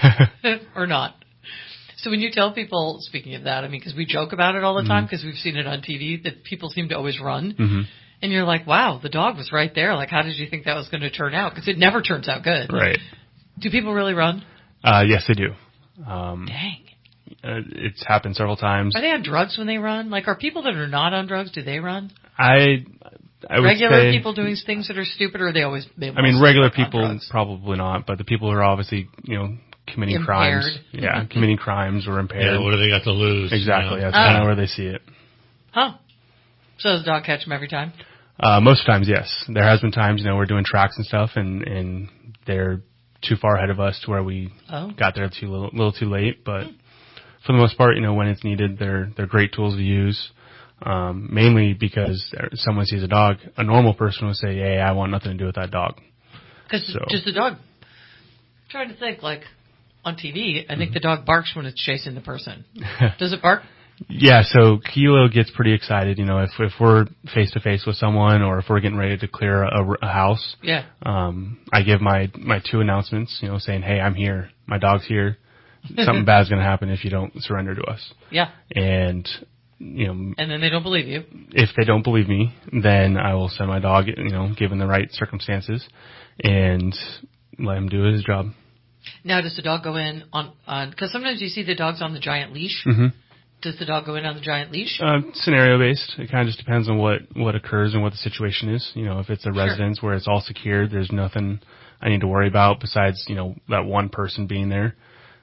Or not. So when you tell people, speaking of that, because we joke about it all the time because we've seen it on TV that people seem to always run. Mm-hmm. And you're like, wow, the dog was right there. Like, how did you think that was going to turn out? Because it never turns out good. Right. Do people really run? Yes, they do. Dang. It's happened several times. Are they on drugs when they run? Like, are people that are not on drugs, do they run? I would regular say, people doing things that are stupid, or are they always? Regular people probably not, but the people who are obviously, committing impaired. crimes. Committing crimes or impaired. Yeah, what do they got to lose? Exactly. That's kind of where they see it. Huh. So does the dog catch them every time? Most times, yes. There has been times, we're doing tracks and stuff, and they're too far ahead of us to where we got there a little too late. But for the most part, when it's needed, they're great tools to use. Mainly because someone sees a dog, a normal person would say, "Hey, I want nothing to do with that dog." Because does the dog? I'm trying to think, like on TV, I think the dog barks when it's chasing the person. Does it bark? Yeah, so Kilo gets pretty excited, if we're face to face with someone or if we're getting ready to clear a house. Yeah. I give my 2 announcements, saying, "Hey, I'm here. My dog's here. Something bad's going to happen if you don't surrender to us." Yeah. And and then they don't believe you. If they don't believe me, then I will send my dog, given the right circumstances, and let him do his job. Now, does the dog go in on because sometimes you see the dogs on the giant leash. Mm-hmm. Does the dog go in on the giant leash? Scenario based. It kind of just depends on what occurs and what the situation is. If it's a residence where it's all secured, there's nothing I need to worry about besides, that one person being there.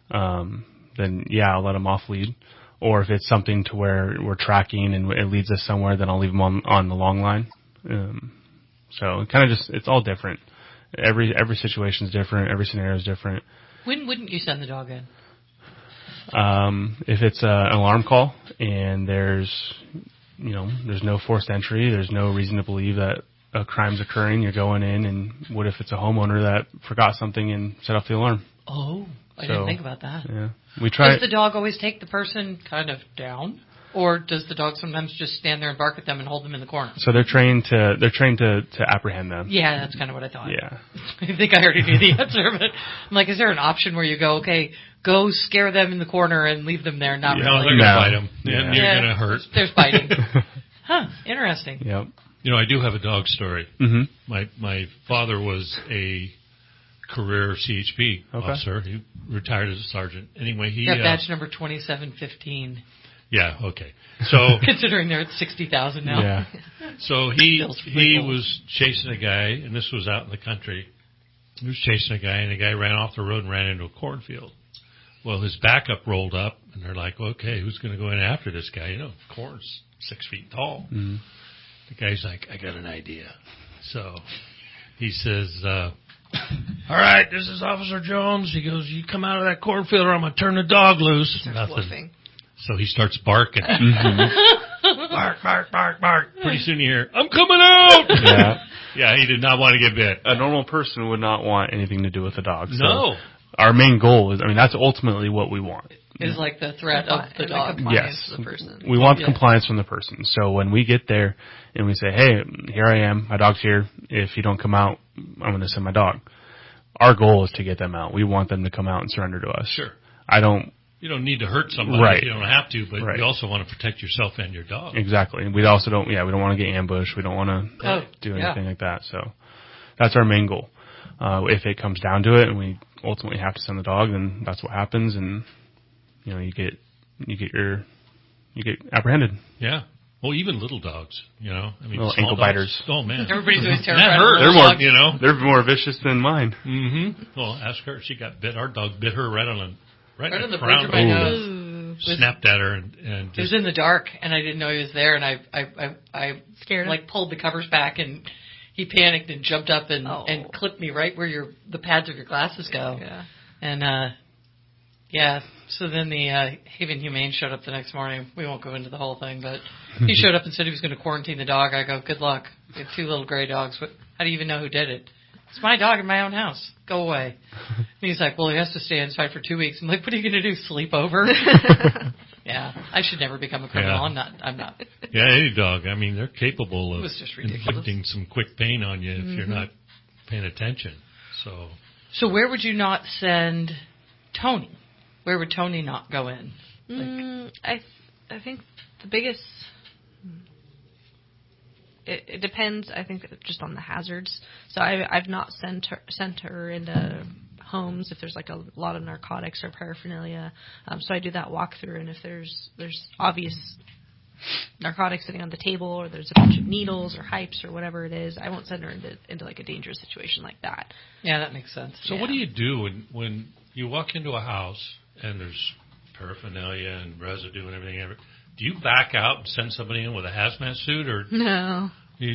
Then I'll let them off lead. Or if it's something to where we're tracking and it leads us somewhere, then I'll leave them on the long line. So it kind of it's all different. Every situation is different. Every scenario is different. When wouldn't you send the dog in? If it's an alarm call and there's no forced entry, there's no reason to believe that a crime's occurring, you're going in, and what if it's a homeowner that forgot something and set off the alarm? Oh, I didn't think about that. Yeah. We try. Does the dog always take the person kind of down? Or does the dog sometimes just stand there and bark at them and hold them in the corner? So they're trained to apprehend them. Yeah, that's kind of what I thought. Yeah. I think I already knew the answer, but I'm like, is there an option where you go, okay, go scare them in the corner and leave them there? Not really. No, they're going to bite them. Yeah. You're going to hurt. There's biting. Huh, interesting. Yep. I do have a dog story. Mm-hmm. My father was a career CHP officer. He retired as a sergeant. Anyway, he got badge number 2715. Yeah, okay. So considering they're at 60,000 now. Yeah. So he was chasing a guy, and this was out in the country. He was chasing a guy, and the guy ran off the road and ran into a cornfield. Well, his backup rolled up, and they're like, "Okay, who's going to go in after this guy? Corn's 6 feet tall." Mm-hmm. The guy's like, "I got an idea." So he says, "All right, this is Officer Jones." He goes, "You come out of that cornfield, or I'm going to turn the dog loose." Nothing. Flipping. So he starts barking. Mm-hmm. Bark, bark, bark, bark. Pretty soon you hear, "I'm coming out!" Yeah. Yeah, he did not want to get bit. A normal person would not want anything to do with a dog. So no. Our main goal is, that's ultimately what we want. Is like the threat of the dog. Yes. To the person. We want compliance from the person. So when we get there and we say, "Hey, here I am. My dog's here. If you don't come out, I'm going to send my dog." Our goal is to get them out. We want them to come out and surrender to us. Sure. You don't need to hurt somebody if you don't have to, but you also want to protect yourself and your dog. Exactly. We also don't want to get ambushed. We don't want to do anything like that. So that's our main goal. If it comes down to it and we ultimately have to send the dog, then that's what happens, and you get apprehended. Yeah. Well, even little dogs, little ankle biters. Oh man, everybody's always terrified. That hurt. They're more vicious than mine. Mm-hmm. Well, ask her. She got bit. Our dog bit her right on the crown of my nose. snapped at her and it was in the dark, and I didn't know he was there, and I scared him. Like pulled the covers back, and he panicked and jumped up and clipped me right where the pads of your glasses go. Yeah. And so then the Haven Humane showed up the next morning. We won't go into the whole thing, but he showed up and said he was going to quarantine the dog. I go, good luck. We have 2 little gray dogs. How do you even know who did it? It's my dog in my own house. Go away. And he's like, well, he has to stay inside for 2 weeks. I'm like, what are you going to do, sleep over? Yeah, I should never become a criminal. Yeah. I'm not. Yeah, any dog. I mean, they're capable of just inflicting some quick pain on you if you're not paying attention. So where would you not send Tony? Where would Tony not go in? I think the biggest. It depends. I think just on the hazards. So I've not sent her into homes if there's like a lot of narcotics or paraphernalia. So I do that walkthrough, and if there's obvious narcotics sitting on the table, or there's a bunch of needles or hypes or whatever it is, I won't send her into like a dangerous situation like that. Yeah, that makes sense. So what do you do when you walk into a house and there's paraphernalia and residue and everything? Do you back out and send somebody in with a hazmat suit, or no?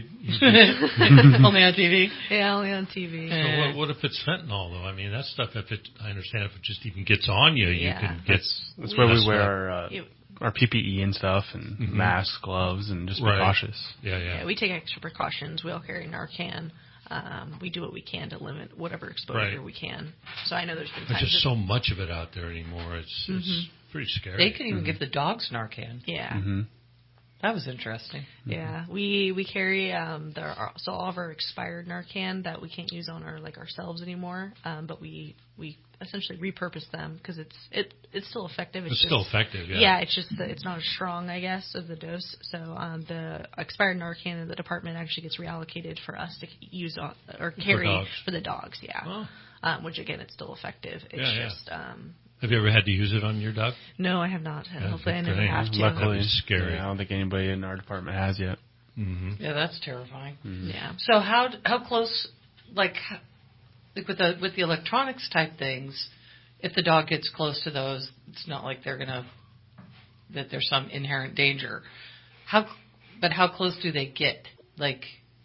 Only on TV. Yeah, only on TV. So what if it's fentanyl, though? I mean, that stuff. I understand if it just even gets on you, you can get. That's where we wear our PPE and stuff, and masks, gloves, and just be cautious. Yeah, we take extra precautions. We all carry Narcan. We do what we can to limit whatever exposure we can. So I know there's been times. There's just so much of it out there anymore. It's pretty scary. They can even give the dogs Narcan. Yeah. That was interesting. Yeah, we carry so all of our expired Narcan that we can't use on ourselves anymore. But we essentially repurpose them because it's still effective. It's still effective. Yeah. Yeah, it's just that it's not as strong, I guess, of the dose. So the expired Narcan in the department actually gets reallocated for us to use or carry for the dogs. Yeah. Oh. Which again, it's still effective. It's just. Have you ever had to use it on your dog? No, I have not. Hopefully I never have to. Luckily, it's scary. Yeah, I don't think anybody in our department has yet. Yeah, that's terrifying. Yeah. So how close, like with the electronics type things, if the dog gets close to those, it's not like that there's some inherent danger. How close do they get? Like,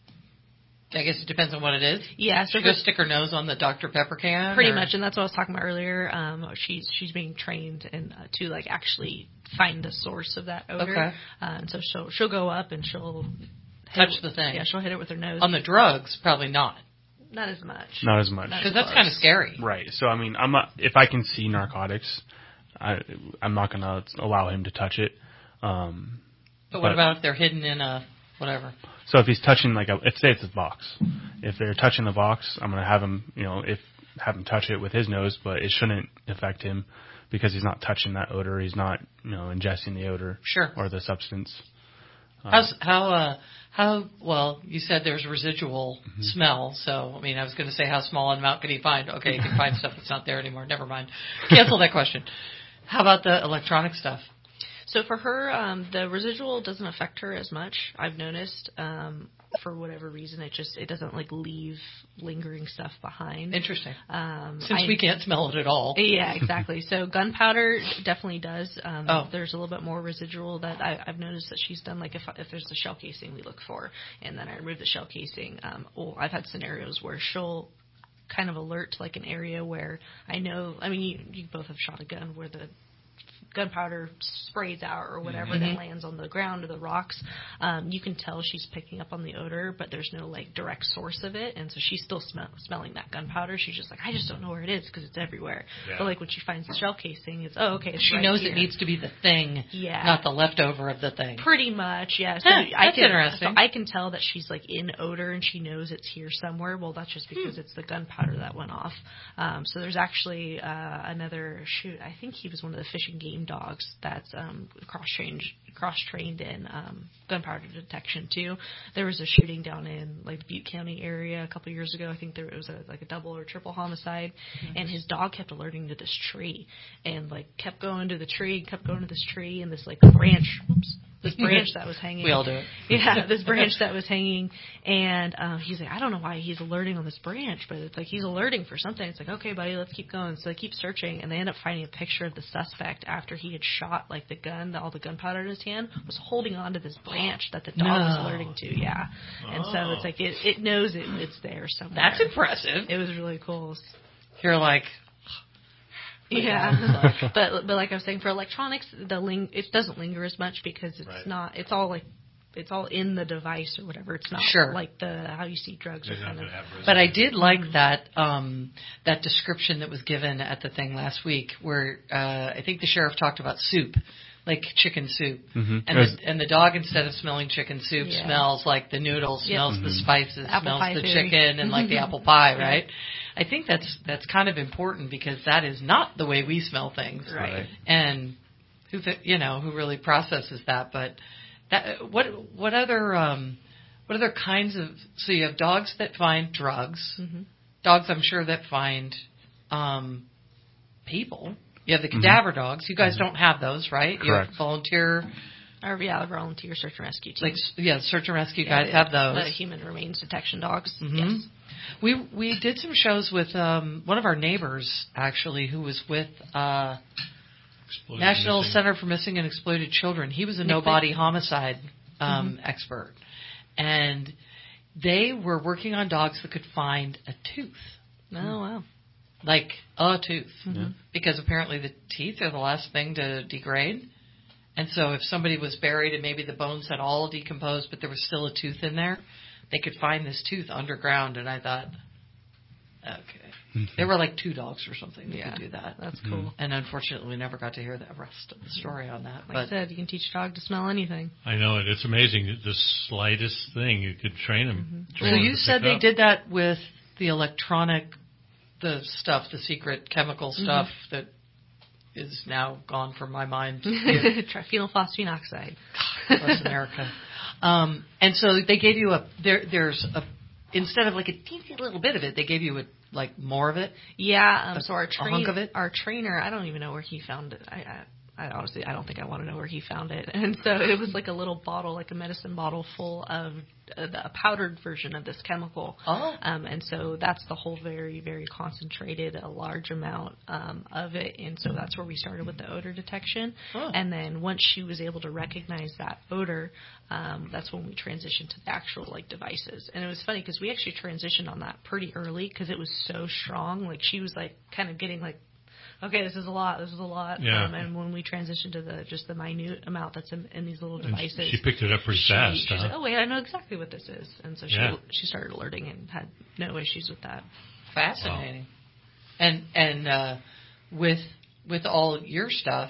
I guess it depends on what it is. Yeah, so she goes stick her nose on the Dr. Pepper can. Pretty much, and that's what I was talking about earlier. She's being trained to like actually find the source of that odor. Okay. And so she'll go up and she'll touch the thing. Yeah, she'll hit it with her nose. On the drugs, probably not. Not as much. Not as much. Because that's kind of scary. Right. So I mean, if I can see narcotics, I'm not going to allow him to touch it. But what about if they're hidden in a whatever? So if he's touching say it's a box, if they're touching the box, I'm going to have him, have him touch it with his nose, but it shouldn't affect him because he's not touching that odor. He's not, ingesting the odor or the substance. How well, you said there's residual smell, so, I mean, I was going to say how small an amount could he find? Okay, he can find stuff that's not there anymore. Never mind. Cancel that question. How about the electronic stuff? So for her, the residual doesn't affect her as much, I've noticed. For whatever reason, it doesn't leave lingering stuff behind. Interesting. Since we can't smell it at all. Yeah, exactly. So gunpowder definitely does. There's a little bit more residual that I've noticed that she's done. Like if there's the shell casing we look for, and then I remove the shell casing. I've had scenarios where she'll kind of alert like an area where I know. I mean, you both have shot a gun where the gunpowder sprays out or whatever that lands on the ground or the rocks. You can tell she's picking up on the odor, but there's no direct source of it, and so she's still smelling that gunpowder. She's just I just don't know where it is because it's everywhere. Yeah. But when she finds the shell casing, it's okay. It's she right knows here. It needs to be the thing, not the leftover of the thing. Pretty much, yeah. So that's interesting. So I can tell that she's in odor and she knows it's here somewhere. Well, that's just because it's the gunpowder that went off. So there's actually another I think he was one of the Fish and Game dogs that's cross-trained in gunpowder detection too. There was a shooting down in the Butte County area a couple of years ago. I think there was a double or triple homicide, and his dog kept alerting to this tree and kept going to the tree, and this branch this branch that was hanging. We all do it. Yeah, this branch that was hanging, and he's like, I don't know why he's alerting on this branch, but it's like he's alerting for something. It's like, okay, buddy, let's keep going. So they keep searching, and they end up finding a picture of the suspect after he had shot like the gun, all the gunpowder in his hand, was holding on to this branch that the dog was alerting to. Yeah, and so it's like it knows it's there somewhere. That's impressive. It was really cool. You're like. Yeah, but like I was saying, for electronics, it doesn't linger as much because it's not. It's all like it's all in the device or whatever. It's not like how you see drugs or kind of. But I did like that that description that was given at the thing last week, where I think the sheriff talked about soup. Like chicken soup, and the dog, instead of smelling chicken soup, smells like the noodles, smells the spices, smells the chicken, and like the apple pie, right? I think that's kind of important because that is not the way we smell things, right? And who really processes that? But that what other kinds of, so you have dogs that find drugs, dogs I'm sure that find people. You have the cadaver dogs. You guys don't have those, right? Correct. You have volunteer. Volunteer search and rescue teams. Search and rescue guys have those. The human remains detection dogs. Yes. We did some shows with one of our neighbors, actually, who was with National Center for Missing and Exploited Children. He was a no-body homicide expert. And they were working on dogs that could find a tooth. Oh, wow. Like a tooth. Because apparently the teeth are the last thing to degrade. And so if somebody was buried and maybe the bones had all decomposed, but there was still a tooth in there, they could find this tooth underground. And I thought, okay. There were like 2 dogs or something that could do that. That's cool. And unfortunately, we never got to hear the rest of the story on that. Like I said, you can teach a dog to smell anything. I know it. It's amazing. The slightest thing, you could train them. So you said they did that with the electronic, the stuff, the secret chemical stuff that is now gone from my mind. Triphenylphosphine oxide. God bless America. And so they gave you there's instead of like a teensy little bit of it, they gave you more of it. Yeah. So a hunk of it. Our trainer, I don't even know where he found it. I honestly, I don't think I want to know where he found it. And so it was like a little bottle, like a medicine bottle full of a powdered version of this chemical. Oh. And so that's the whole very, very concentrated, a large amount of it. And so that's where we started with the odor detection. Oh. And then once she was able to recognize that odor, that's when we transitioned to the actual devices. And it was funny because we actually transitioned on that pretty early because it was so strong. Like she was kind of getting okay, this is a lot. Yeah. And when we transitioned to the minute amount that's in these little devices. She picked it up pretty fast. She's like, oh, wait, I know exactly what this is. And so she started alerting and had no issues with that. Fascinating. Wow. And with all your stuff,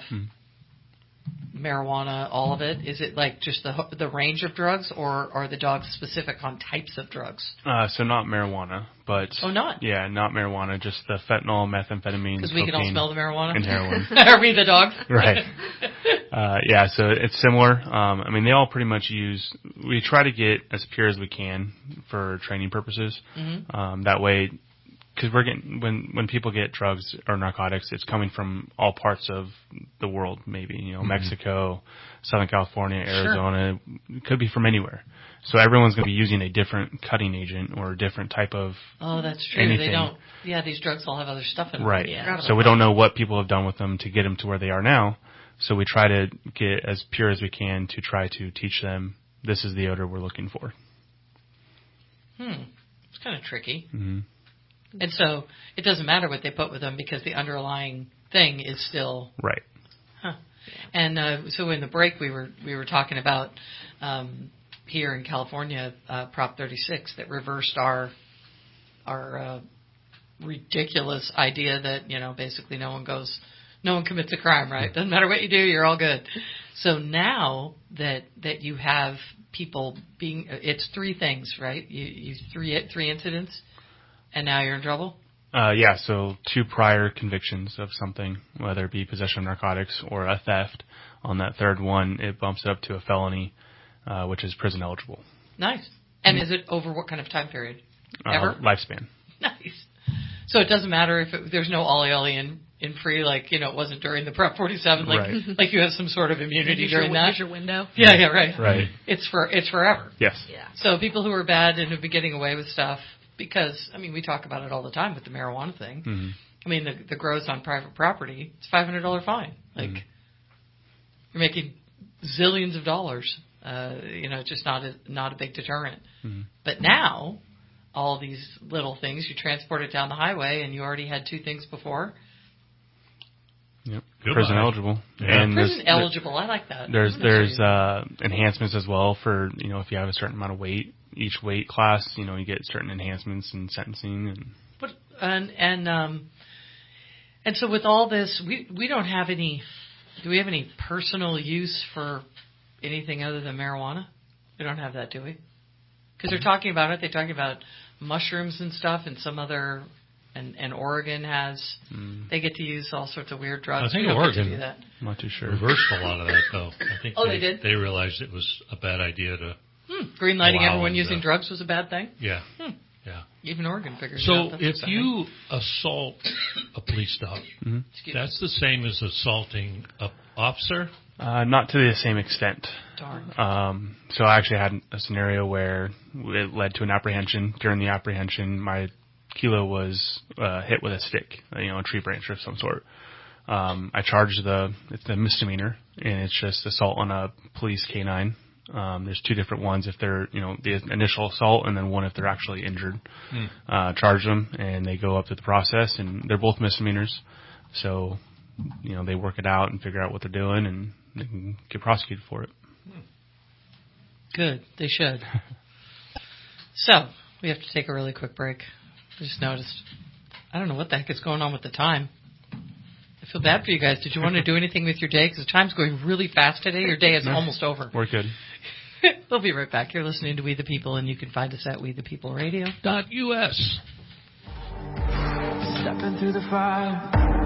marijuana, all of it, is it just the range of drugs, or are the dogs specific on types of drugs? So not marijuana, but... Oh, not? Yeah, not marijuana, just the fentanyl, methamphetamine, because we can all smell the marijuana? And heroin. Are we the dogs? Right. So it's similar. They all pretty much we try to get as pure as we can for training purposes. That way... Because when people get drugs or narcotics, it's coming from all parts of the world. Maybe Mexico, Southern California, Arizona. Sure. It could be from anywhere. So everyone's going to be using a different cutting agent or a different type of. Oh, that's true. Anything. They don't. Yeah, these drugs all have other stuff in them. Right. Yeah. So we don't know what people have done with them to get them to where they are now. So we try to get as pure as we can to try to teach them this is the odor we're looking for. It's kind of tricky. Mm-hmm. And so it doesn't matter what they put with them because the underlying thing is still right. Huh. And so in the break we were talking about here in California Prop 36 that reversed our ridiculous idea that basically no one commits a crime, right? Doesn't matter what you do, you're all good. So now that you have people being, it's 3 things, right? You 3 incidents. And now you're in trouble? So 2 prior convictions of something, whether it be possession of narcotics or a theft. On that third one, it bumps it up to a felony, which is prison eligible. Nice. And is it over what kind of time period? Ever? Lifespan. Nice. So it doesn't matter if there's no ollie in in free, like, it wasn't during the Prep 47, like, right. like you have some sort of immunity during that. Here's your window. Yeah, right. Right. It's forever. Yes. Yeah. So people who are bad and have been getting away with stuff, because, we talk about it all the time with the marijuana thing. Mm-hmm. The grows on private property, it's $500 fine. Like, you're making zillions of dollars. It's just not a big deterrent. Mm-hmm. But now, all these little things, you transport it down the highway, and you already had 2 things before. Yep. Prison eligible. Yeah. And prison eligible. I like that. There's enhancements as well for, if you have a certain amount of weight, each weight class, you get certain enhancements in sentencing and so with all this, we don't have any. Do we have any personal use for anything other than marijuana? We don't have that, do we? Because they're talking about it. They're talking about mushrooms and stuff, and some other. And Oregon has, they get to use all sorts of weird drugs. I think Oregon, do that. I'm not too sure, reversed a lot of that, though. I think they did? They realized it was a bad idea to greenlighting everyone using drugs was a bad thing? Yeah. Yeah. Even Oregon figures it out. So if you assault a police dog, that's the same as assaulting an officer? Not to the same extent. Darn. So I actually had a scenario where it led to an apprehension. During the apprehension, my Kilo was hit with a stick, a tree branch of some sort. I charged it's a misdemeanor, and it's just assault on a police canine. There's 2 different ones if they're, the initial assault, and then one if they're actually injured. Charge them, and they go up to the process, and they're both misdemeanors. So, they work it out and figure out what they're doing, and they can get prosecuted for it. Good. They should. So, we have to take a really quick break. I just noticed. I don't know what the heck is going on with the time. I feel bad for you guys. Did you want to do anything with your day? Because the time's going really fast today. Your day is almost over. We're good. We'll be right back. You're listening to We the People, and you can find us at WeThePeopleRadio.us. Stepping through the fire,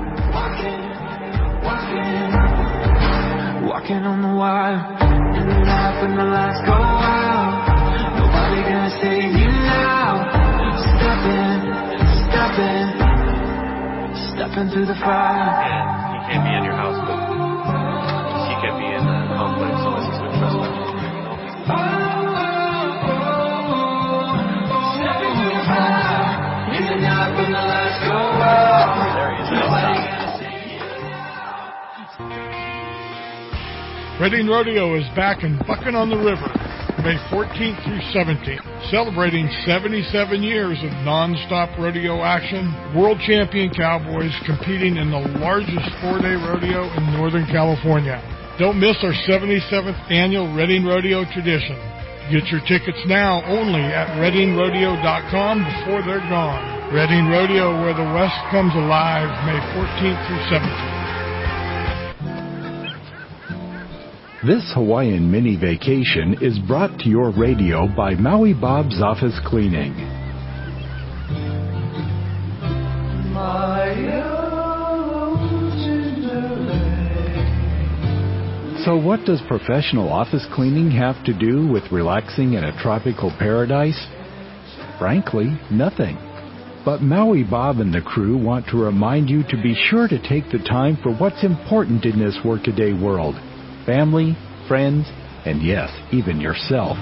walking on the wire, in the night when the lights go out. Nobody gonna save you now. Stepping through the fire. And he can't be in your house, but he can't be in the complex unless he's been trespassing. Stepping through the fire. In the night when the lights go out. There he is. Reading Rodeo is back in Bucking on the River, May 14th through 17th. Celebrating 77 years of non-stop rodeo action, world champion cowboys competing in the largest 4-day rodeo in Northern California. Don't miss our 77th annual Reading Rodeo tradition. Get your tickets now only at ReadingRodeo.com before they're gone. Reading Rodeo, where the West comes alive, May 14th through 17th. This Hawaiian mini vacation is brought to your radio by Maui Bob's Office Cleaning. So what does professional office cleaning have to do with relaxing in a tropical paradise? Frankly, nothing. But Maui Bob and the crew want to remind you to be sure to take the time for what's important in this workaday world. Family, friends, and yes, even yourself.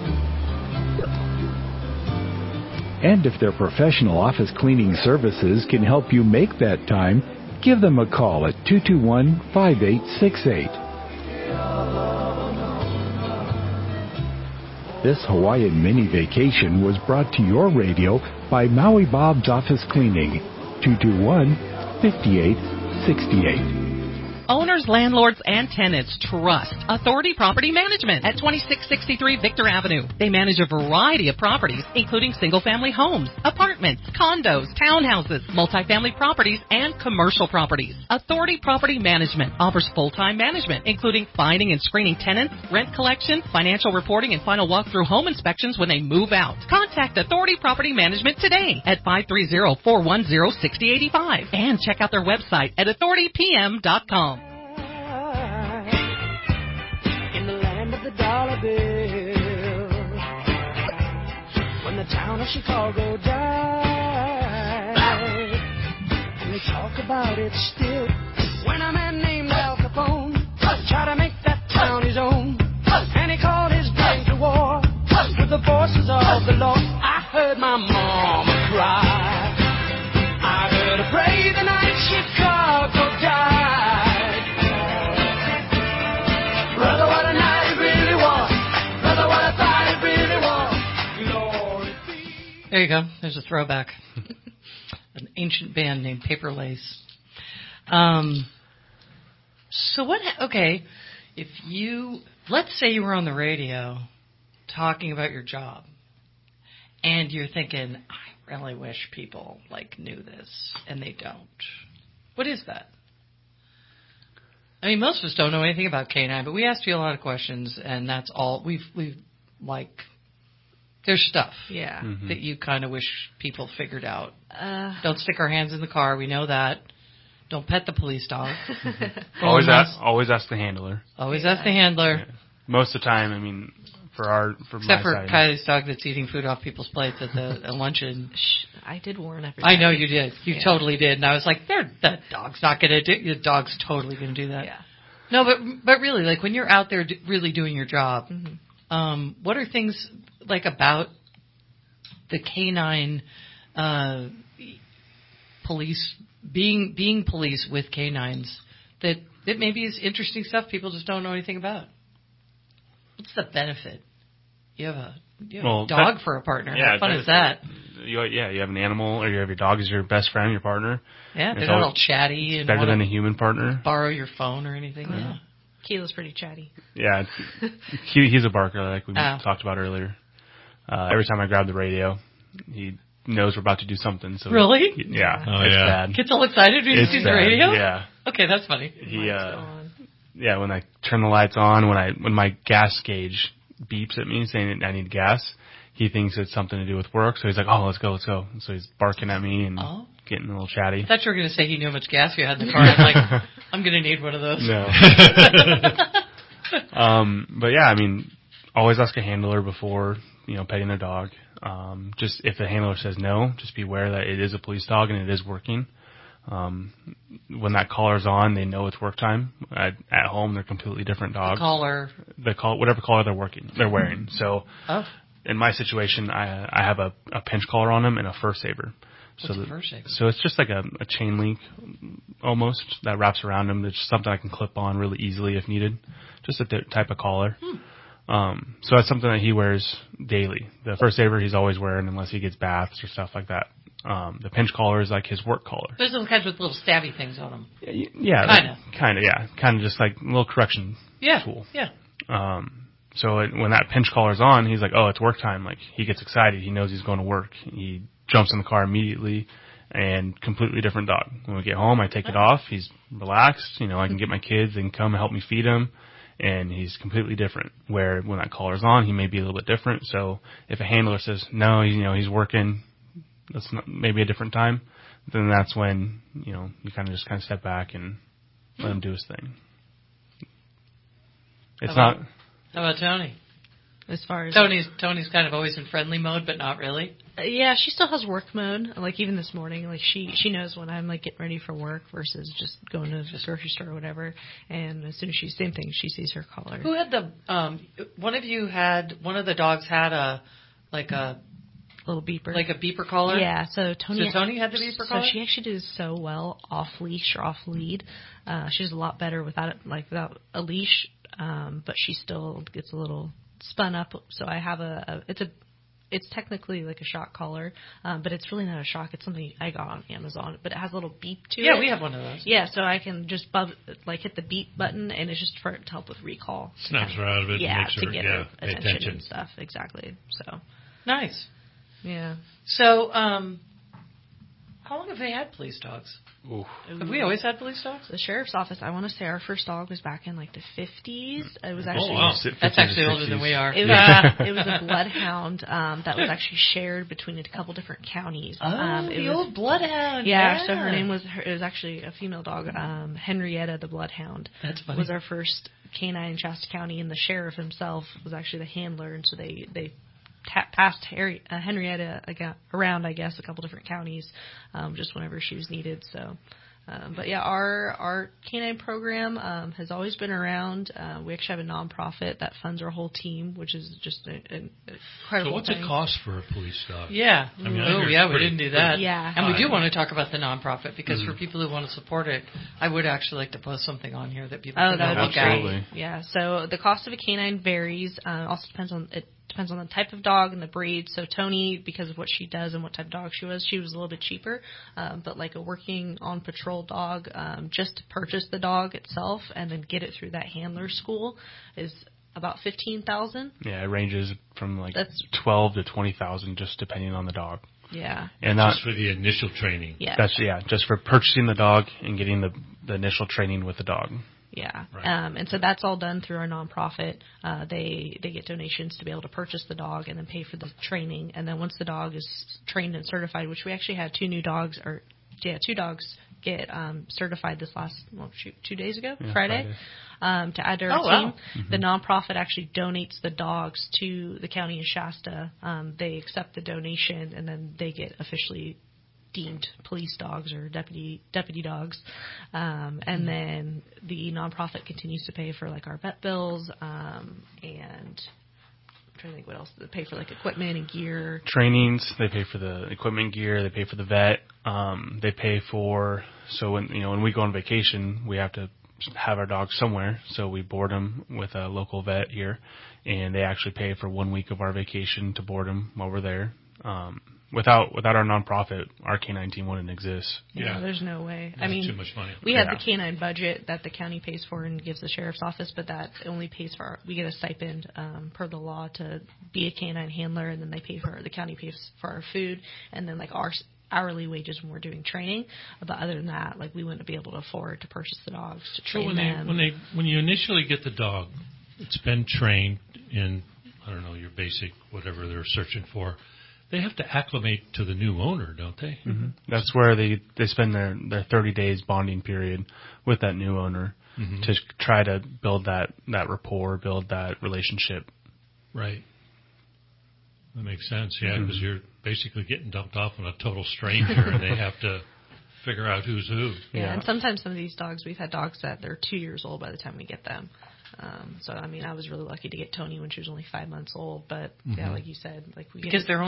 And if their professional office cleaning services can help you make that time, give them a call at 221-5868. This Hawaiian mini vacation was brought to your radio by Maui Bob's Office Cleaning, 221-5868. Owners, landlords, and tenants trust Authority Property Management at 2663 Victor Avenue. They manage a variety of properties, including single-family homes, apartments, condos, townhouses, multifamily properties, and commercial properties. Authority Property Management offers full-time management, including finding and screening tenants, rent collection, financial reporting, and final walkthrough home inspections when they move out. Contact Authority Property Management today at 530-410-6085 and check out their website at authoritypm.com. The dollar bill, when the town of Chicago died, and they talk about about it still. When a man named Al Capone tried to make that town his own, and he called his gang to war with the forces of the law, I heard my mama cry. I heard her pray the night Chicago died. Brother, what a night it really was. Brother, what I thought it really was. Glory be. There you go. There's a throwback. An ancient band named Paper Lace. So what? Okay, if let's say you were on the radio talking about your job, and you're thinking, I really wish people knew this, and they don't. What is that? I mean, most of us don't know anything about K9, but we asked you a lot of questions, and that's all we've there's stuff that you kind of wish people figured out. Don't stick our hands in the car. We know that. Don't pet the police dog. Always ask the handler. Always ask the handler. Yeah. Most of the time, I mean, except for Kylie's dog that's eating food off people's plates at the luncheon. I did warn everybody. I know you did. You totally did. And I was like, that dog's not going to do. Your dog's totally going to do that. Yeah. No, but really, when you're out there really doing your job, what are things about the K9 police being police with K9s that maybe is interesting stuff people just don't know anything about? What's the benefit? You have a dog for a partner. Yeah, how fun is that? You have an animal, or you have your dog as your best friend, your partner. Yeah, they're not all chatty and better than a human partner. Borrow your phone or anything. Yeah. Keela's pretty chatty. Yeah, he's a barker like we talked about earlier. Every time I grab the radio, he knows we're about to do something. So really? It's bad. Gets all excited when he sees the radio? Yeah. Okay, that's funny. When I turn the lights on, when my gas gauge beeps at me saying I need gas, he thinks it's something to do with work. So he's like, oh, let's go. And so he's barking at me and getting a little chatty. I thought you were going to say he knew how much gas you had in the car. I'm like, I'm going to need one of those. No. But yeah, I mean, always ask a handler before, petting their dog. Just if the handler says no, just be aware that it is a police dog and it is working. When that collar's on, they know it's work time. At home, they're completely different dogs. Whatever collar they're wearing. So, in my situation, I have a pinch collar on them and a fur saver. What's a fur saver? So it's just like a chain link, almost, that wraps around them. It's just something I can clip on really easily if needed. Just a type of collar. So that's something that he wears daily. The fur saver he's always wearing unless he gets baths or stuff like that. The pinch collar is like his work collar. There's some kinds with little stabby things on them. Yeah. Kind of just like a little correction tool. Yeah. So when that pinch collar's on, he's like, oh, it's work time. Like, he gets excited. He knows he's going to work. He jumps in the car immediately, and completely different dog. When we get home, I take it off. He's relaxed. I can get my kids. They can come and help me feed him. And he's completely different. Where when that collar's on, he may be a little bit different. So if a handler says, no, he's working, that's maybe a different time, then that's when, you kind of step back and let him do his thing. How about Tony? As far as Tony's kind of always in friendly mode, but not really. Yeah, she still has work mode. Even this morning, she knows when I'm getting ready for work versus just going to the grocery store or whatever. And as soon as she sees her collar. Who had one of the dogs had a little beeper, like a beeper collar. Yeah, so Tony had the beeper collar. So she actually did so well off leash or off lead. She does a lot better without a leash, but she still gets a little spun up. So I have it's technically like a shock collar, but it's really not a shock. It's something I got on Amazon, but it has a little beep to it. Yeah, we have one of those. Yeah, so I can just hit the beep button, and it's just for it to help with recall. Snaps her out of it. Yeah, and makes to get her attention attention and stuff. Exactly. So nice. Yeah. So, how long have they had police dogs? Ooh. Have we always had police dogs? The sheriff's office, I want to say our first dog was back in the 50s. It was actually that's actually older than we are. It was a bloodhound that was actually shared between a couple different counties. Old bloodhound. Yeah, so her name was actually a female dog, Henrietta the bloodhound. That's funny. Was our first canine in Shasta County, and the sheriff himself was actually the handler, and so they passed Henrietta around, I guess, a couple different counties, just whenever she was needed. So But yeah, our canine program has always been around. We actually have a nonprofit that funds our whole team, which is just an incredible So what's thing. it cost for a police dog? Yeah. I mean, we didn't do that. Yeah. And we do want to talk about the nonprofit because for people who want to support it, I would actually like to post something on here that people can look at. Yeah. So the cost of a canine varies. Also depends on the type of dog and the breed. So Tony, because of what she does and what type of dog she was a little bit cheaper. But like a working on patrol dog, just to purchase the dog itself and then get it through that handler school is about $15,000. Yeah, it ranges from like 12 to 20,000, just depending on the dog. Yeah. And just for the initial training. Yeah. Just for purchasing the dog and getting the initial training with the dog. Yeah. Right. And so that's all done through our nonprofit. They get donations to be able to purchase the dog and then pay for the training. And then once the dog is trained and certified, which we actually had two dogs get certified this last 2 days ago, Friday. To add to our team. Wow. The nonprofit actually donates the dogs to the county of Shasta. They accept the donation and then they get officially deemed police dogs or deputy dogs. And then the nonprofit continues to pay for like our vet bills and I'm trying to think what else. They pay for like equipment and gear. Trainings, they pay for the equipment, gear, they pay for the vet. They pay for, so when we go on vacation, we have to have our dogs somewhere, so we board them with a local vet here, and they actually pay for 1 week of our vacation to board them while we're there. Without our nonprofit, our canine team wouldn't exist. Yeah, there's no way. That's too much money. We have the canine budget that the county pays for and gives the sheriff's office, but that only pays for we get a stipend per the law to be a canine handler, and then the county pays for our food, and then like our hourly wages when we're doing training. But other than that, like we wouldn't be able to afford to purchase the dogs to train them. When you initially get the dog, it's been trained in, I don't know, your basic whatever they're searching for. They have to acclimate to the new owner, don't they? Mm-hmm. That's where they spend their 30 days bonding period with that new owner to try to build that rapport, build that relationship. Right. That makes sense, yeah, because you're basically getting dumped off on a total stranger and they have to figure out who's who. Yeah, and sometimes some of these dogs, we've had dogs that they're 2 years old by the time we get them. So, I mean, I was really lucky to get Tony when she was only 5 months old. But, yeah, like you said, like we because they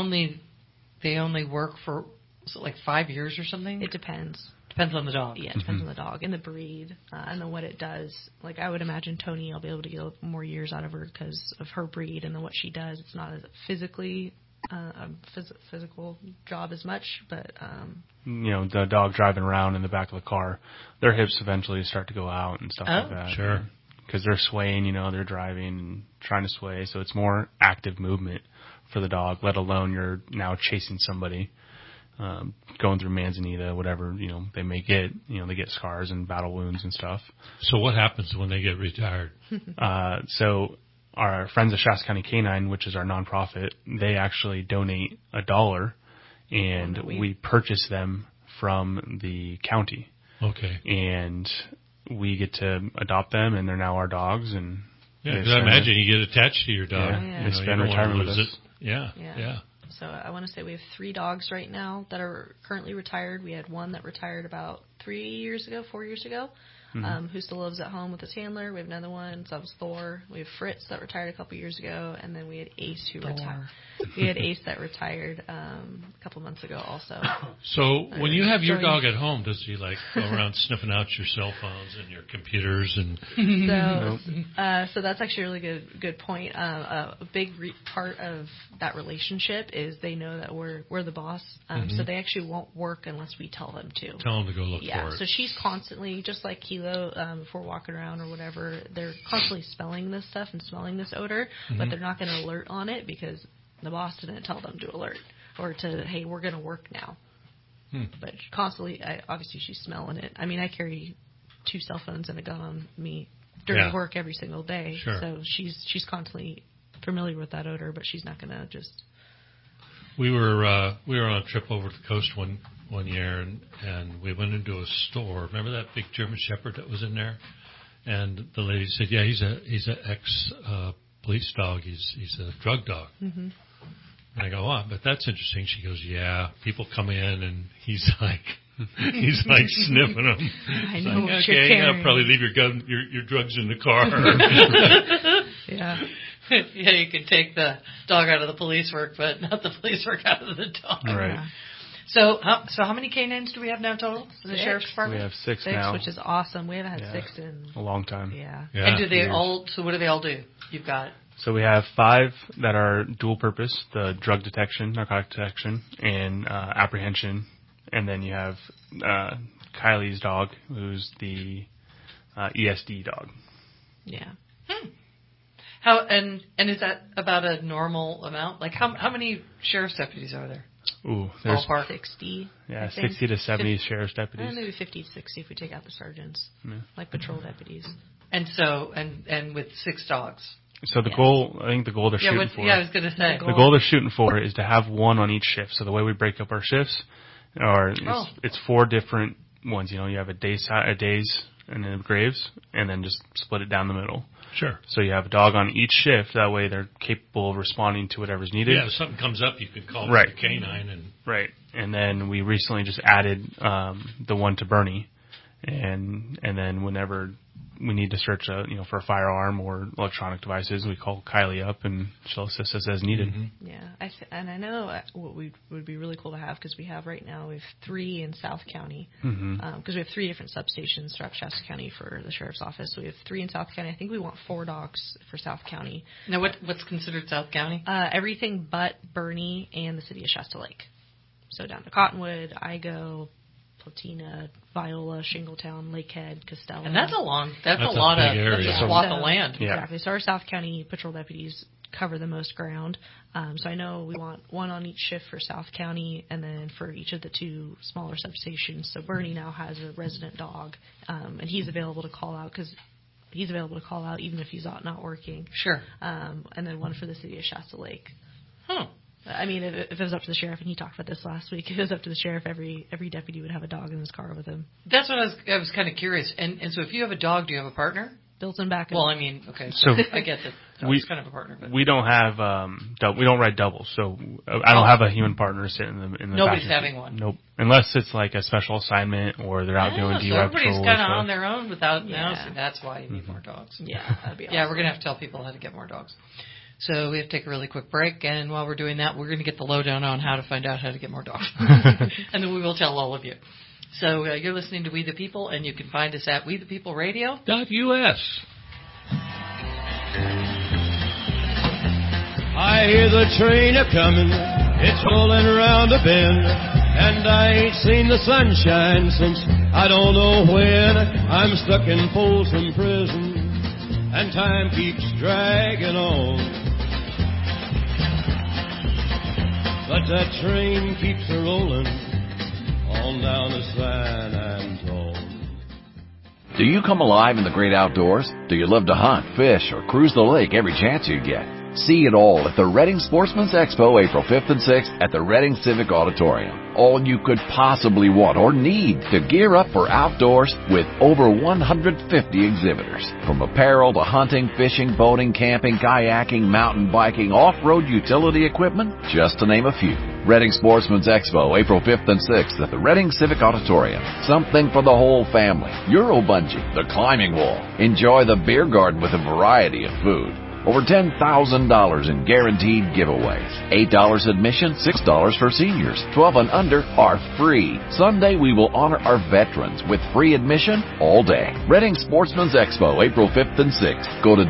only work for, like 5 years or something? It depends. Depends on the dog. Yeah, it depends on the dog and the breed and then what it does. Like, I would imagine Tony, I'll be able to get more years out of her because of her breed and then what she does. It's not as physically physical job as much, but... the dog driving around in the back of the car, their hips eventually start to go out and stuff like that. Sure. Because they're swaying, they're driving and trying to sway. So it's more active movement for the dog, let alone you're now chasing somebody, going through manzanita, whatever, they may get, they get scars and battle wounds and stuff. So what happens when they get retired? So our friends at Shasta County Canine, which is our nonprofit, they actually donate $1 and we purchase them from the county. Okay. And we get to adopt them, and they're now our dogs. And I imagine you get attached to your dog. Yeah, they spend retirement with us. Yeah. So I want to say we have 3 dogs right now that are currently retired. We had one that retired about 4 years ago, who still lives at home with his handler. We have another one, so that was Thor. We have Fritz that retired a couple years ago, and then we had Ace who retired. We had Ace that retired a couple months ago also. So when you have your dog at home, does he like go around sniffing out your cell phones and your computers and? So that's actually a really good point. A big part of that relationship is they know that we're the boss, so they actually won't work unless we tell them to. Tell them to go look for it. Yeah, so she's constantly, just like Kilo, if we're walking around or whatever, they're constantly smelling this stuff and smelling this odor, but they're not going to alert on it because the boss didn't tell them to alert or to, hey, we're going to work now. But constantly, obviously she's smelling it. I mean, I carry 2 cell phones and a gun on me during work every single day. Sure. So she's constantly familiar with that odor, but she's not going to just... We were on a trip over the coast one year, and we went into a store. Remember that big German Shepherd that was in there? And the lady said, "Yeah, he's an ex police dog. He's a drug dog." And I go, "Oh, but that's interesting." She goes, "Yeah, people come in and he's like He's like sniffing them. I know. Like, okay, you gotta probably leave your drugs in the car. Yeah. Yeah, you can take the dog out of the police work, but not the police work out of the dog. Right. Yeah. So how many canines do we have now total in the sheriff's department? We have six now, which is awesome. We haven't had 6 in a long time. Yeah. And do they all? So what do they all do? You've got. So we have 5 that are dual purpose: the drug detection, narcotic detection, and apprehension. And then you have Kylie's dog, who's the ESD dog. Yeah. How and is that about a normal amount? Like how many sheriff's deputies are there? Ooh, there's 60. Yeah, 60 to 70 sheriff's deputies. Maybe 50 to 60 if we take out the sergeants, like patrol deputies. And so and with 6 dogs. So the goal, I think the goal they're shooting for. Yeah, I was going to say. The goal they're shooting for is to have one on each shift. So the way we break up our shifts, it's 4 different ones. You know, you have a days and then graves, and then just split it down the middle. Sure. So you have a dog on each shift. That way they're capable of responding to whatever's needed. Yeah, if something comes up, you can call the canine. And then we recently just added the one to Bernie. And then whenever we need to search for a firearm or electronic devices, we call Kylie up and she'll assist us as needed. Mm-hmm. Yeah, and I know what would be really cool to have, because we have 3 in South County, because we have 3 different substations throughout Shasta County for the sheriff's office. So we have 3 in South County. I think we want 4 dogs for South County. Now, what's considered South County? Everything but Bernie and the city of Shasta Lake. So down to Cottonwood, Igo, Platina, Viola, Shingletown, Lakehead, Costello. And that's a lot of land. Yeah. Exactly. So our South County patrol deputies cover the most ground. So I know we want 1 on each shift for South County, and then for each of the 2 smaller substations. So Bernie now has a resident dog, and he's available to call out even if he's not working. Sure. And then 1 for the city of Shasta Lake. Huh. I mean, if it was up to the sheriff, and he talked about this last week, if it was up to the sheriff, every deputy would have a dog in his car with him. That's what I was kind of curious. And so if you have a dog, do you have a partner? Built-in backup. Well, I mean, okay, so I get that. It's kind of a partner. But. We don't have we don't ride doubles, so I don't have a human partner sitting in the Nobody's having one. Nope, unless it's like a special assignment or they're out doing DUI patrol. Everybody's kind of on their own without. Yeah. So that's why you need more dogs. Yeah, that'd be awesome. Yeah, we're gonna have to tell people how to get more dogs. So we have to take a really quick break, and while we're doing that, we're going to get the lowdown on how to find out how to get more dogs. And then we will tell all of you. So you're listening to We the People, and you can find us at WeThePeopleRadio.us. I hear the train a-comin', it's rollin' around a bend, and I ain't seen the sunshine since I don't know when. I'm stuck in Folsom Prison, and time keeps dragging on. But that train keeps a-rollin' on down to San Antone. Do you come alive in the great outdoors? Do you love to hunt, fish, or cruise the lake every chance you get? See it all at the Reading Sportsman's Expo, April 5th and 6th at the Reading Civic Auditorium. All you could possibly want or need to gear up for outdoors with over 150 exhibitors. From apparel to hunting, fishing, boating, camping, kayaking, mountain biking, off-road utility equipment, just to name a few. Reading Sportsman's Expo, April 5th and 6th at the Reading Civic Auditorium. Something for the whole family. Euro bungee, the climbing wall. Enjoy the beer garden with a variety of food. Over $10,000 in guaranteed giveaways. $8 admission, $6 for seniors. 12 and under are free. Sunday we will honor our veterans with free admission all day. Reading Sportsman's Expo, April 5th and 6th. Go to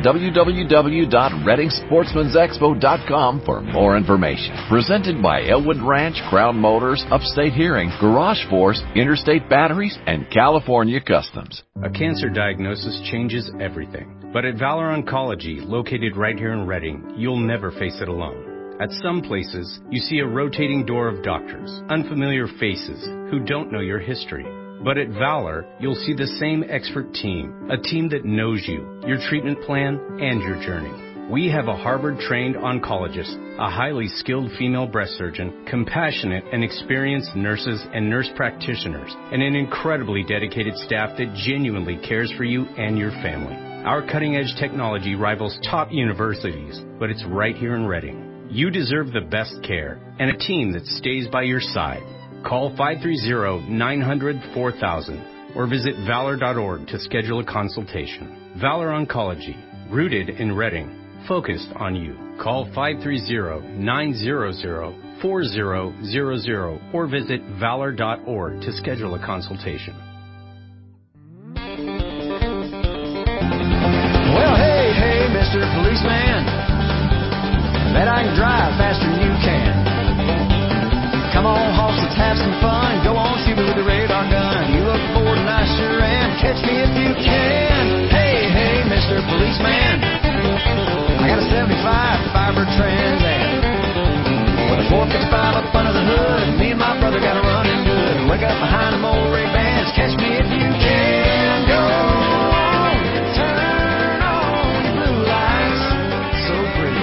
www.readingsportsmansexpo.com for more information. Presented by Elwood Ranch, Crown Motors, Upstate Hearing, Garage Force, Interstate Batteries, and California Customs. A cancer diagnosis changes everything. But at Valor Oncology, located right here in Reading, you'll never face it alone. At some places, you see a rotating door of doctors, unfamiliar faces who don't know your history. But at Valor, you'll see the same expert team, a team that knows you, your treatment plan, and your journey. We have a Harvard-trained oncologist, a highly skilled female breast surgeon, compassionate and experienced nurses and nurse practitioners, and an incredibly dedicated staff that genuinely cares for you and your family. Our cutting-edge technology rivals top universities, but it's right here in Reading. You deserve the best care and a team that stays by your side. Call 530-900-4000 or visit valor.org to schedule a consultation. Valor Oncology, rooted in Reading, focused on you. Call 530-900-4000 or visit valor.org to schedule a consultation. Well, hey, Mr. Policeman, bet I can drive faster than you can. Come on, hoss, let's have some fun. Go on, shoot me with the radar gun. You look bored and I sure am. Catch me if you can. Hey, Mr. Policeman, I got a 75 fiber Trans Am with a 455 up under the hood. Me and my brother got a running good. Wake up behind them old Ray-Bans. Catch me if you can. Go on, turn on your blue lights. So pretty.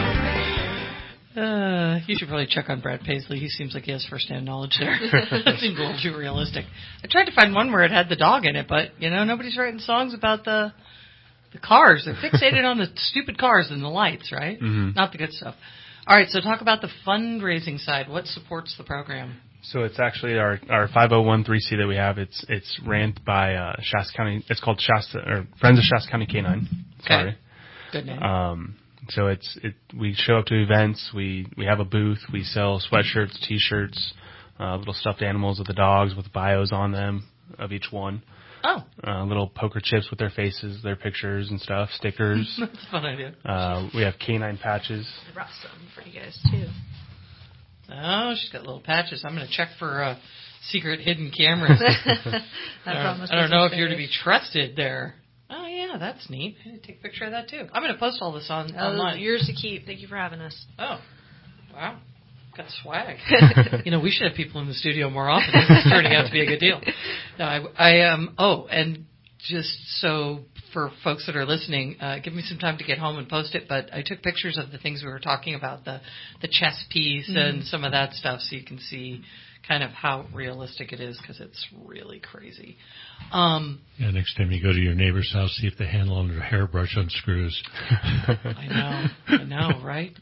You should probably check on Brad Paisley. He seems like he has first-hand knowledge there. That seems a little too realistic. I tried to find one where it had the dog in it, but, nobody's writing songs about the cars. They're fixated on the stupid cars and the lights, right? Mm-hmm. Not the good stuff. All right, so talk about the fundraising side. What supports the program? So it's actually our 5013C that we have. It's ran by Shasta County. It's called Friends of Shasta County Canine. Sorry. Okay. Good name. So we show up to events, we have a booth, we sell sweatshirts, t-shirts, little stuffed animals with the dogs with bios on them of each one. Oh. Little poker chips with their faces, their pictures and stuff, stickers. That's a fun idea. We have canine patches. I brought some for you guys too. Oh, she's got little patches. I'm going to check for secret hidden cameras. I don't know if you're to be trusted there. Oh, yeah, that's neat. Take a picture of that, too. I'm going to post all this online. Yours to keep. Thank you for having us. Oh, wow. Got swag. We should have people in the studio more often. This is turning out to be a good deal. No, and just so for folks that are listening, give me some time to get home and post it, but I took pictures of the things we were talking about, the chess piece and some of that stuff, so you can see kind of how realistic it is, because it's really crazy. Next time you go to your neighbor's house, see if the handle on their hairbrush unscrews. I know, right?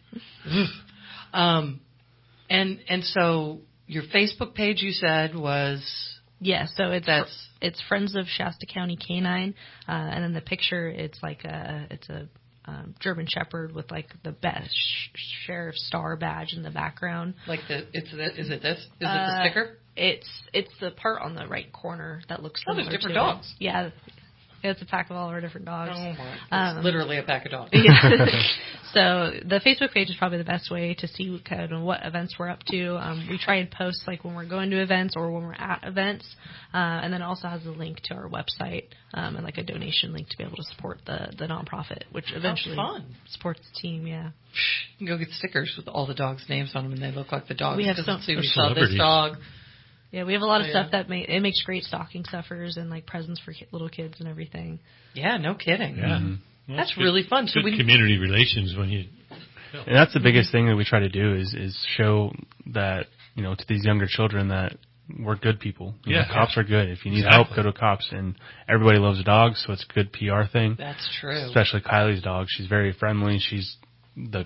And so your Facebook page, you said, was... Yeah, so it's Friends of Shasta County Canine, and then the picture, it's like it's a German Shepherd with like the best Sheriff Star badge in the background. Like is it this? Is it the sticker? It's the part on the right corner that looks similar. There's different dogs. Yeah. It's a pack of all our different dogs. Oh my! It's literally a pack of dogs. Yeah. So the Facebook page is probably the best way to see kind of what events we're up to. We try and post like when we're going to events or when we're at events, and then it also has a link to our website and like a donation link to be able to support the nonprofit, which eventually supports the team. Yeah. You can go get stickers with all the dogs' names on them, and they look like the dogs. We have we saw this dog. Yeah, we have a lot of stuff that it makes great stocking stuffers and like presents for little kids and everything. Yeah, no kidding. Yeah. Mm-hmm. That's really fun. So community relations when you... And that's the biggest thing that we try to do is show that, to these younger children that we're good people. Cops are good. If you need help, go to cops. And everybody loves dogs, so it's a good PR thing. That's true. Especially Kylie's dog. She's very friendly. She's the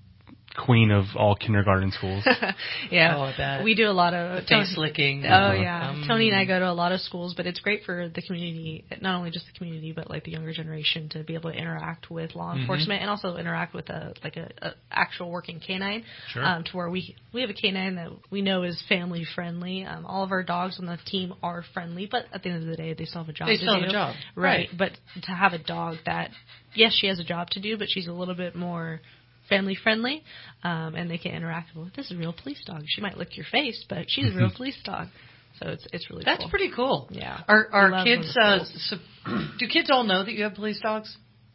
queen of all kindergarten schools. Yeah. Oh, I bet. We do a lot of face licking. Oh, yeah. Tony and I go to a lot of schools, but it's great for the community, not only just the community, but like the younger generation to be able to interact with law enforcement and also interact with a actual working canine. Sure. To where we have a canine that we know is family friendly. All of our dogs on the team are friendly, but at the end of the day, they still have a job to do. They still have a job. Right. But to have a dog that, yes, she has a job to do, but she's a little bit more family friendly, and they can interact with, this is a real police dog. She might lick your face, but she's a real police dog. So it's really That's cool. pretty cool. Yeah. Are kids, do kids all know that you have police dogs?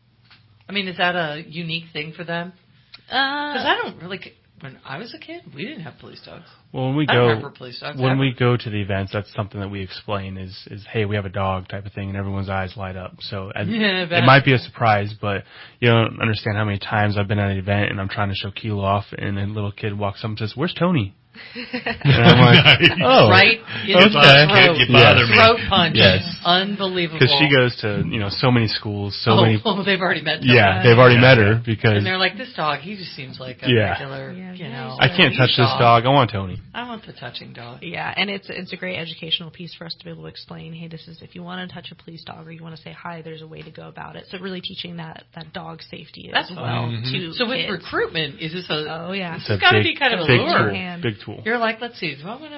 I mean, is that a unique thing for them? Because I don't really, when I was a kid, we didn't have police dogs. Well, when we I don't remember police dogs when ever. we go to the events, that's something that we explain is hey, we have a dog type of thing, and everyone's eyes light up. So it might be a surprise, but you don't understand how many times I've been at an event and I'm trying to show Kilo off, and a little kid walks up and says, "Where's Tony?" And I'm like, oh, right? You bother me. Throat punch. Yes. Unbelievable. Because she goes to, so many schools, many. Oh, they've already met her. Yeah, they've already met her because. And they're like, this dog, he just seems like a regular, I can't touch this dog. I want Tony. I want the touching dog. Yeah, and it's a great educational piece for us to be able to explain, hey, this is, if you want to touch a police dog or you want to say hi, there's a way to go about it. So really teaching that dog safety as well to So with kids. recruitment, is this a... Oh, yeah. This has got to be kind of a lure. Big tool. You're like, let's see, do I want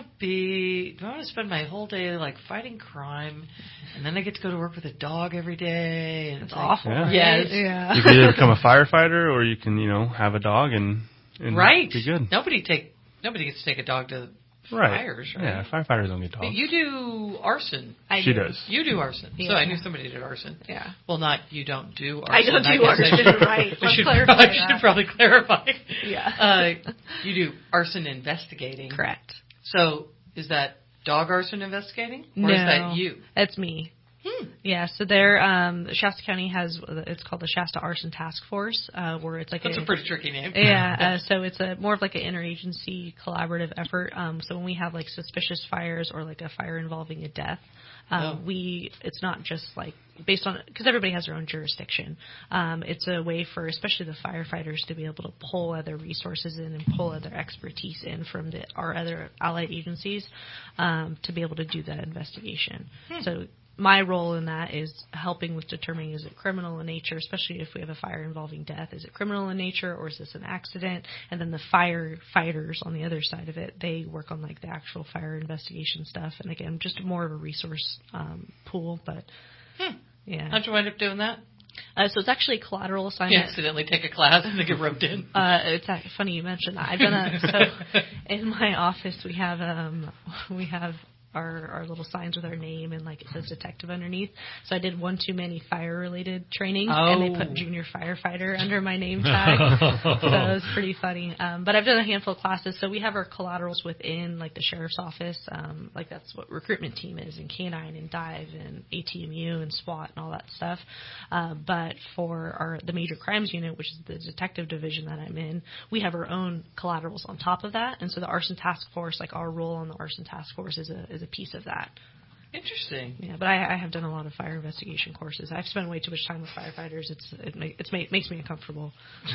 to spend my whole day like fighting crime, and then I get to go to work with a dog every day? And it's awful. Yeah. Yes. Yeah. You can either become a firefighter or you can, have a dog and be good. Nobody gets to take a dog to fires, right? Yeah, firefighters don't get dogs. But you do arson. She does. You do arson. Yeah. So I knew somebody did arson. Yeah. Well, not you don't do arson. I don't do arson, right. I should probably clarify. Yeah. You do arson investigating. Correct. So is that dog arson investigating? Or No. is that you? That's me. Yeah, so Shasta County it's called the Shasta Arson Task Force, where it's like that's a pretty tricky name. Yeah, so it's more of like an interagency collaborative effort. So when we have like suspicious fires or like a fire involving a death, it's not just like based on, because everybody has their own jurisdiction. It's a way for especially the firefighters to be able to pull other resources in and pull other expertise in from our other allied agencies to be able to do that investigation. So my role in that is helping with determining, is it criminal in nature, especially if we have a fire involving death. Is it criminal in nature or is this an accident? And then the firefighters on the other side of it, they work on like the actual fire investigation stuff. And again, just more of a resource pool. But yeah. How'd you wind up doing that? So it's actually a collateral assignment. You accidentally take a class and they get roped in. It's funny you mentioned that. I've done so in my office we have our little signs with our name and like it says detective underneath. So I did one too many fire related training and they put junior firefighter under my name tag. So it was pretty funny. But I've done a handful of classes. So we have our collaterals within like the sheriff's office. Like that's what recruitment team is, and Canine and Dive and ATMU and SWAT and all that stuff. But for the major crimes unit, which is the detective division that I'm in, we have our own collaterals on top of that. And so the arson task force, like our role on the arson task force is a piece of that. Interesting. Yeah, but I have done a lot of fire investigation courses. I've spent way too much time with firefighters. It makes me uncomfortable.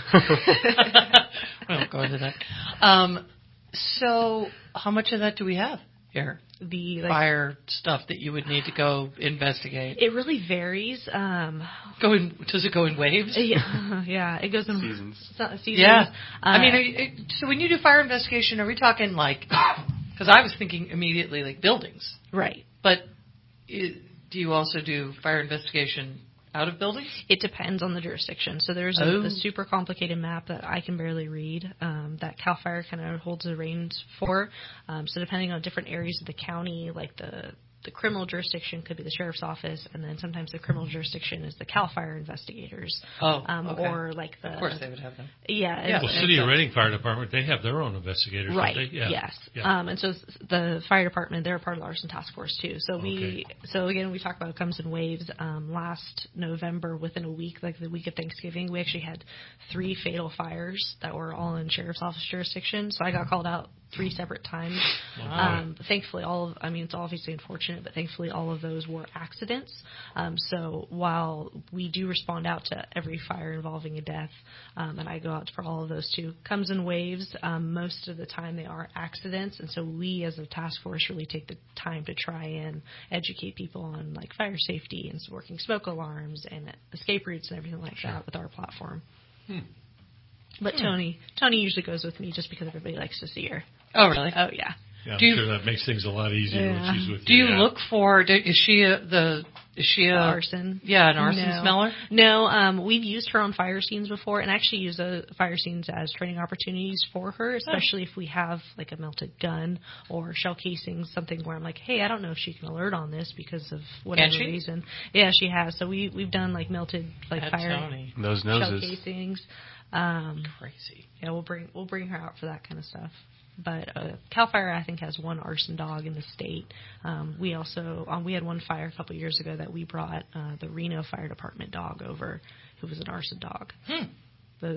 I won't go into that. So how much of that do we have here? The fire stuff that you would need to go investigate. It really varies. Does it go in waves? Yeah, it goes in seasons. Yeah. I mean, so when you do fire investigation, are we talking like? Because I was thinking immediately like buildings. Right. But do you also do fire investigation out of buildings? It depends on the jurisdiction. So there's a super complicated map that I can barely read that CAL FIRE kind of holds the reins for. So depending on different areas of the county, like the criminal jurisdiction could be the sheriff's office, and then sometimes the criminal jurisdiction is the CAL FIRE investigators. Okay. Or like the... Of course they would have them. Yeah. Well, City of Reading Fire Department, they have their own investigators, right. don't they? Yeah. Yes. Yeah. And so the fire department, they're a part of the arson task force too. So so again, we talk about it comes in waves. Last November, within a week, like the week of Thanksgiving, we actually had 3 fatal fires that were all in sheriff's office jurisdiction. So I got called out 3 separate times. Wow. Thankfully, it's obviously unfortunate, but thankfully all of those were accidents. So while we do respond out to every fire involving a death, and I go out for all of those too, comes in waves. Most of the time they are accidents, and so we as a task force really take the time to try and educate people on like fire safety and working smoke alarms and escape routes and everything like that with our platform. But Tony usually goes with me just because everybody likes to see her. Oh, really? Oh, yeah. Yeah, I'm sure that makes things a lot easier when she's with you. Do you look for? Is she a arson? Yeah, an arson smeller. No, we've used her on fire scenes before, and actually use fire scenes as training opportunities for her, especially if we have like a melted gun or shell casings, something where I'm like, hey, I don't know if she can alert on this because of whatever reason. Yeah, she has. So we've done like melted like fire those noses. shell casings. Crazy. Yeah, we'll bring her out for that kind of stuff. But CAL FIRE, I think, has one arson dog in the state. We also we had one fire a couple of years ago that we brought the Reno Fire Department dog over, who was an arson dog.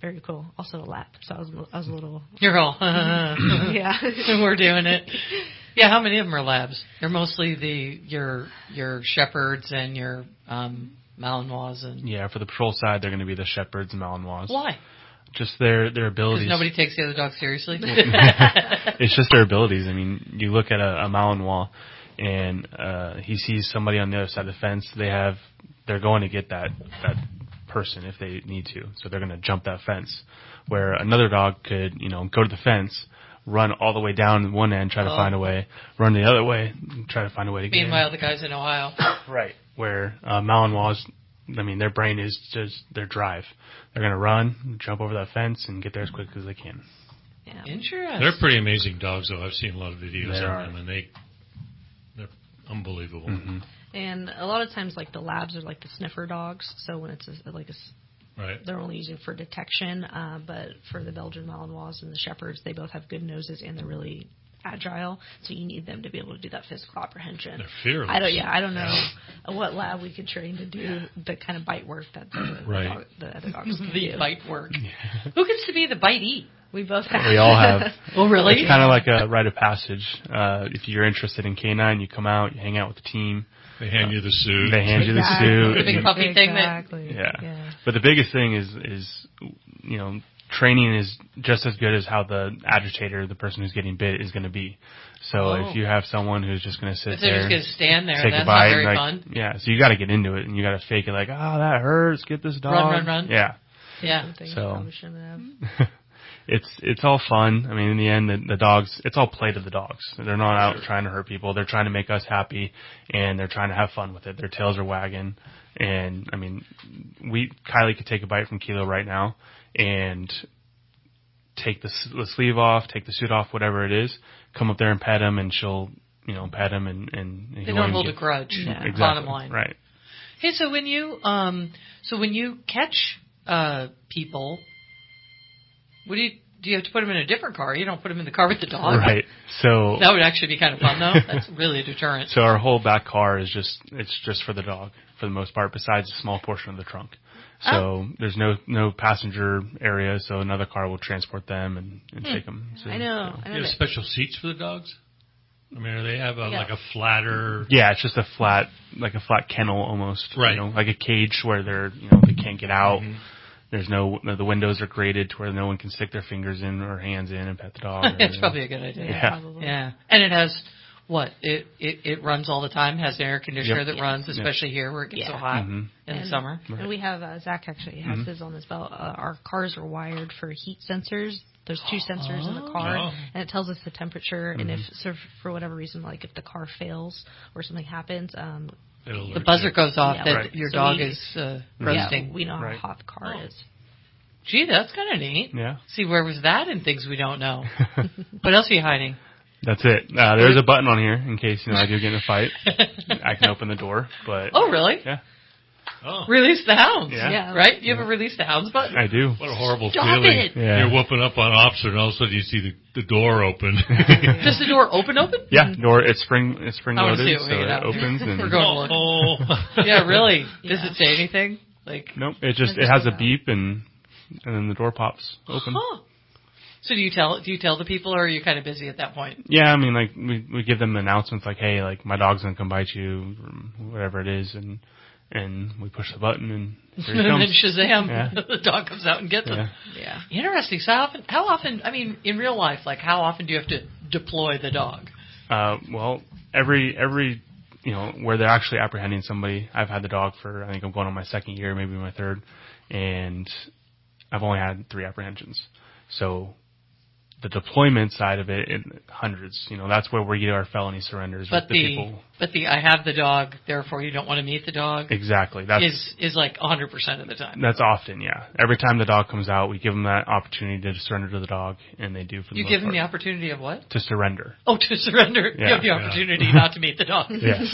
very cool. Also a lap, so I was a little. You're all. Yeah, we're doing it. Yeah, how many of them are labs? They're mostly your shepherds and your Malinois and. Yeah, for the patrol side, they're going to be the shepherds and Malinois. Why? Just their abilities. Because nobody takes the other dog seriously. It's just their abilities. I mean, you look at a Malinois, and he sees somebody on the other side of the fence. They're going to get that person if they need to, so they're going to jump that fence. Where another dog could, go to the fence, run all the way down one end, try to find a way, run the other way, try to find a way to get in. Meanwhile, the guys in Ohio. Right. Where Malinois, their brain is just their drive. They're going to run, jump over that fence, and get there as quick as they can. Yeah. Interesting. They're pretty amazing dogs, though. I've seen a lot of videos of them, and they're unbelievable. Mm-hmm. And a lot of times, like, the labs are like the sniffer dogs. So when it's right, they're only using for detection. But for the Belgian Malinois and the shepherds, they both have good noses and they're really agile. So you need them to be able to do that physical apprehension. They're fearless. I don't know what lab we could train to do the kind of bite work that the other dogs can do. The bite work. Who gets to be the bitey? We both have. We all have. Oh, really? It's kind of like a rite of passage. If you're interested in canine, you come out, you hang out with the team. They hand you the suit. The big puppy thing. Yeah. But the biggest thing is training is just as good as how the agitator, the person who's getting bit, is going to be. So if you have someone who's just going to sit there, they're just going to stand there, take that's a bite, not very fun. Yeah, so you got to get into it, and you got to fake it like, oh, that hurts, get this dog. Run. Yeah. So it's all fun. I mean, in the end, the dogs, it's all play to the dogs. They're not out trying to hurt people. They're trying to make us happy, and they're trying to have fun with it. Their tails are wagging. And, I mean, Kylie could take a bite from Kilo right now and take the sleeve off, take the suit off, whatever it is, come up there and pet him, and she'll, pet him. And they don't hold a grudge. Yeah. Exactly. Bottom line. Right. Hey, so when you catch people, what do you have to put them in a different car? You don't put them in the car with the dog. Right. So that would actually be kind of fun, though. That's really a deterrent. So our whole back car is just for the dog for the most part, besides a small portion of the trunk. So there's no passenger area, so another car will transport them and take them. So, I know. You have special seats for the dogs? I mean, do they have like a flatter? Yeah, it's just a flat kennel almost. Right. Like a cage where they can't get out. Mm-hmm. There's the windows are graded to where no one can stick their fingers in or hands in and pet the dog. It's probably a good idea. Yeah. And it has what? It runs all the time. Has an air conditioner that runs, especially here where it gets so hot in the summer. And we have Zach actually has his on his belt. Our cars are wired for heat sensors. There's 2 sensors in the car, and it tells us the temperature. And if for whatever reason, like if the car fails or something happens, the buzzer goes off that your dog is roasting. Yeah, we know how hot the car is. Gee, that's kind of neat. Yeah. See, where was that in things we don't know? What else are you hiding? That's it. There's a button on here in case I do get in a fight. I can open the door. But really? Yeah. Oh. Release the hounds. Yeah. Right? You have a release the hounds button? I do. What a horrible Stop feeling. It. Yeah. You're whooping up on officer, and all of a sudden you see the door open. Does the door open? Yeah, door. It's spring loaded, so it opens. And we're going to look. Yeah, really? Does it say anything? Nope. It has a beep, and then the door pops open. So do you tell the people, or are you kind of busy at that point? Yeah, I mean, like we give them announcements like, hey, like my dog's gonna come bite you, or whatever it is, and we push the button, and here he comes. And then Shazam, the dog comes out and gets him. Yeah. Interesting. So how often? I mean, in real life, like how often do you have to deploy the dog? Well, every where they're actually apprehending somebody. I've had the dog for, I think I'm going on my 2nd year, maybe my 3rd, and I've only had 3 apprehensions. So the deployment side of it, hundreds. That's where we get our felony surrenders with the people. But I have the dog, therefore you don't want to meet the dog. Exactly. Is like 100% of the time. That's often, yeah. Every time the dog comes out, we give them that opportunity to surrender to the dog, and they do for the most part. You give them the opportunity of what? To surrender. Oh, to surrender. Yeah. You have the opportunity not to meet the dog. Yes.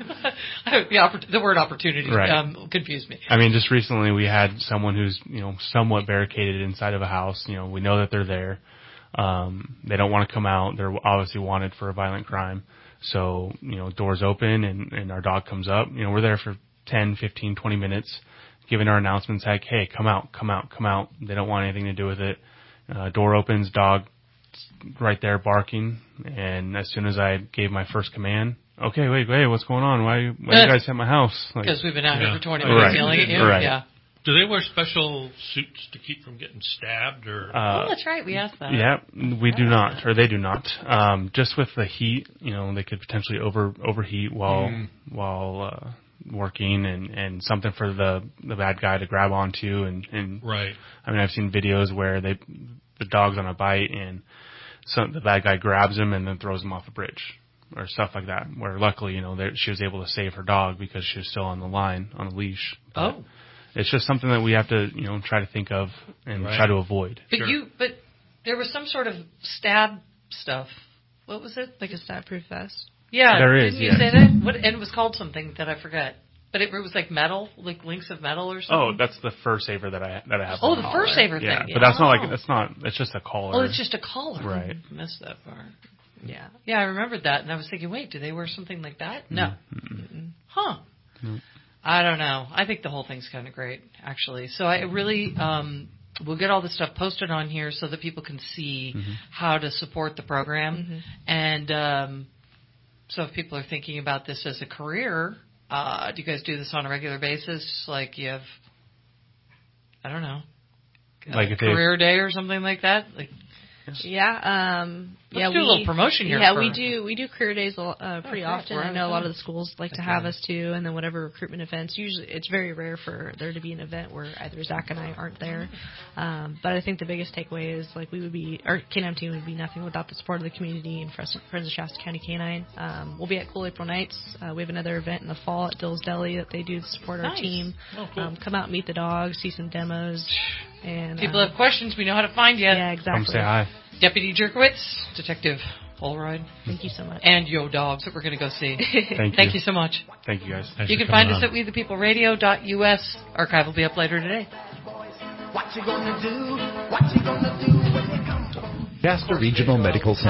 The word opportunity confused me. I mean, just recently we had someone who's, somewhat barricaded inside of a house. We know that they're there. They don't want to come out. They're obviously wanted for a violent crime. So, doors open and our dog comes up. We're there for 10, 15, 20 minutes giving our announcements like, hey, come out. They don't want anything to do with it. Door opens, dog right there barking. And as soon as I gave my first command, okay, wait, what's going on? Why you guys at my house? Because we've been out here for 20 minutes yelling at you. Right. Yeah. Do they wear special suits to keep from getting stabbed? Or that's right. We asked that. Yeah, we do not, or they do not. Just with the heat, they could potentially overheat while working, and something for the bad guy to grab onto. And right. I mean, I've seen videos where the dog's on a bite, and the bad guy grabs him and then throws him off a bridge or stuff like that. Where luckily, she was able to save her dog because she was still on the line on a leash. But it's just something that we have to, try to think of and try to avoid. But but there was some sort of stab stuff. What was it? Like a stab-proof vest? Yeah. There is, Didn't you say that? And it was called something that I forget. But it was like metal, like links of metal or something? Oh, that's the fur saver that I have. Oh, the fur saver thing. Yeah, but that's it's just a collar. Oh, it's just a collar. Right. I missed that part. Yeah. Yeah, I remembered that, and I was thinking, wait, do they wear something like that? No. Mm-hmm. Huh. Mm-hmm. I don't know. I think the whole thing's kind of great, actually. So I really, we'll get all this stuff posted on here so that people can see how to support the program. And so if people are thinking about this as a career, do you guys do this on a regular basis? Like you have, I don't know, like a career day or something like that? Like, Let's do a little promotion here. Yeah, we do career days pretty often. I know a lot of the schools like to have us too, and then whatever recruitment events. Usually, it's very rare for there to be an event where either Zach and I aren't there. But I think the biggest takeaway is like our K9 team would be nothing without the support of the community and Friends of Shasta County K9. We'll be at Cool April Nights. We have another event in the fall at Dill's Deli that they do to support our team. Oh, cool. Come out and meet the dogs, see some demos. And people have questions, we know how to find you. Yeah, exactly. Come say hi. Deputy Jerkowitz, Detective Holroyd. Thank you so much. And Yo Dogs that we're going to go see. Thank you so much. Thank you, guys. You can find us at WeThePeopleRadio.us. Archive will be up later today. What you gonna do? What you gonna do when you come home? Shasta Regional Medical Center.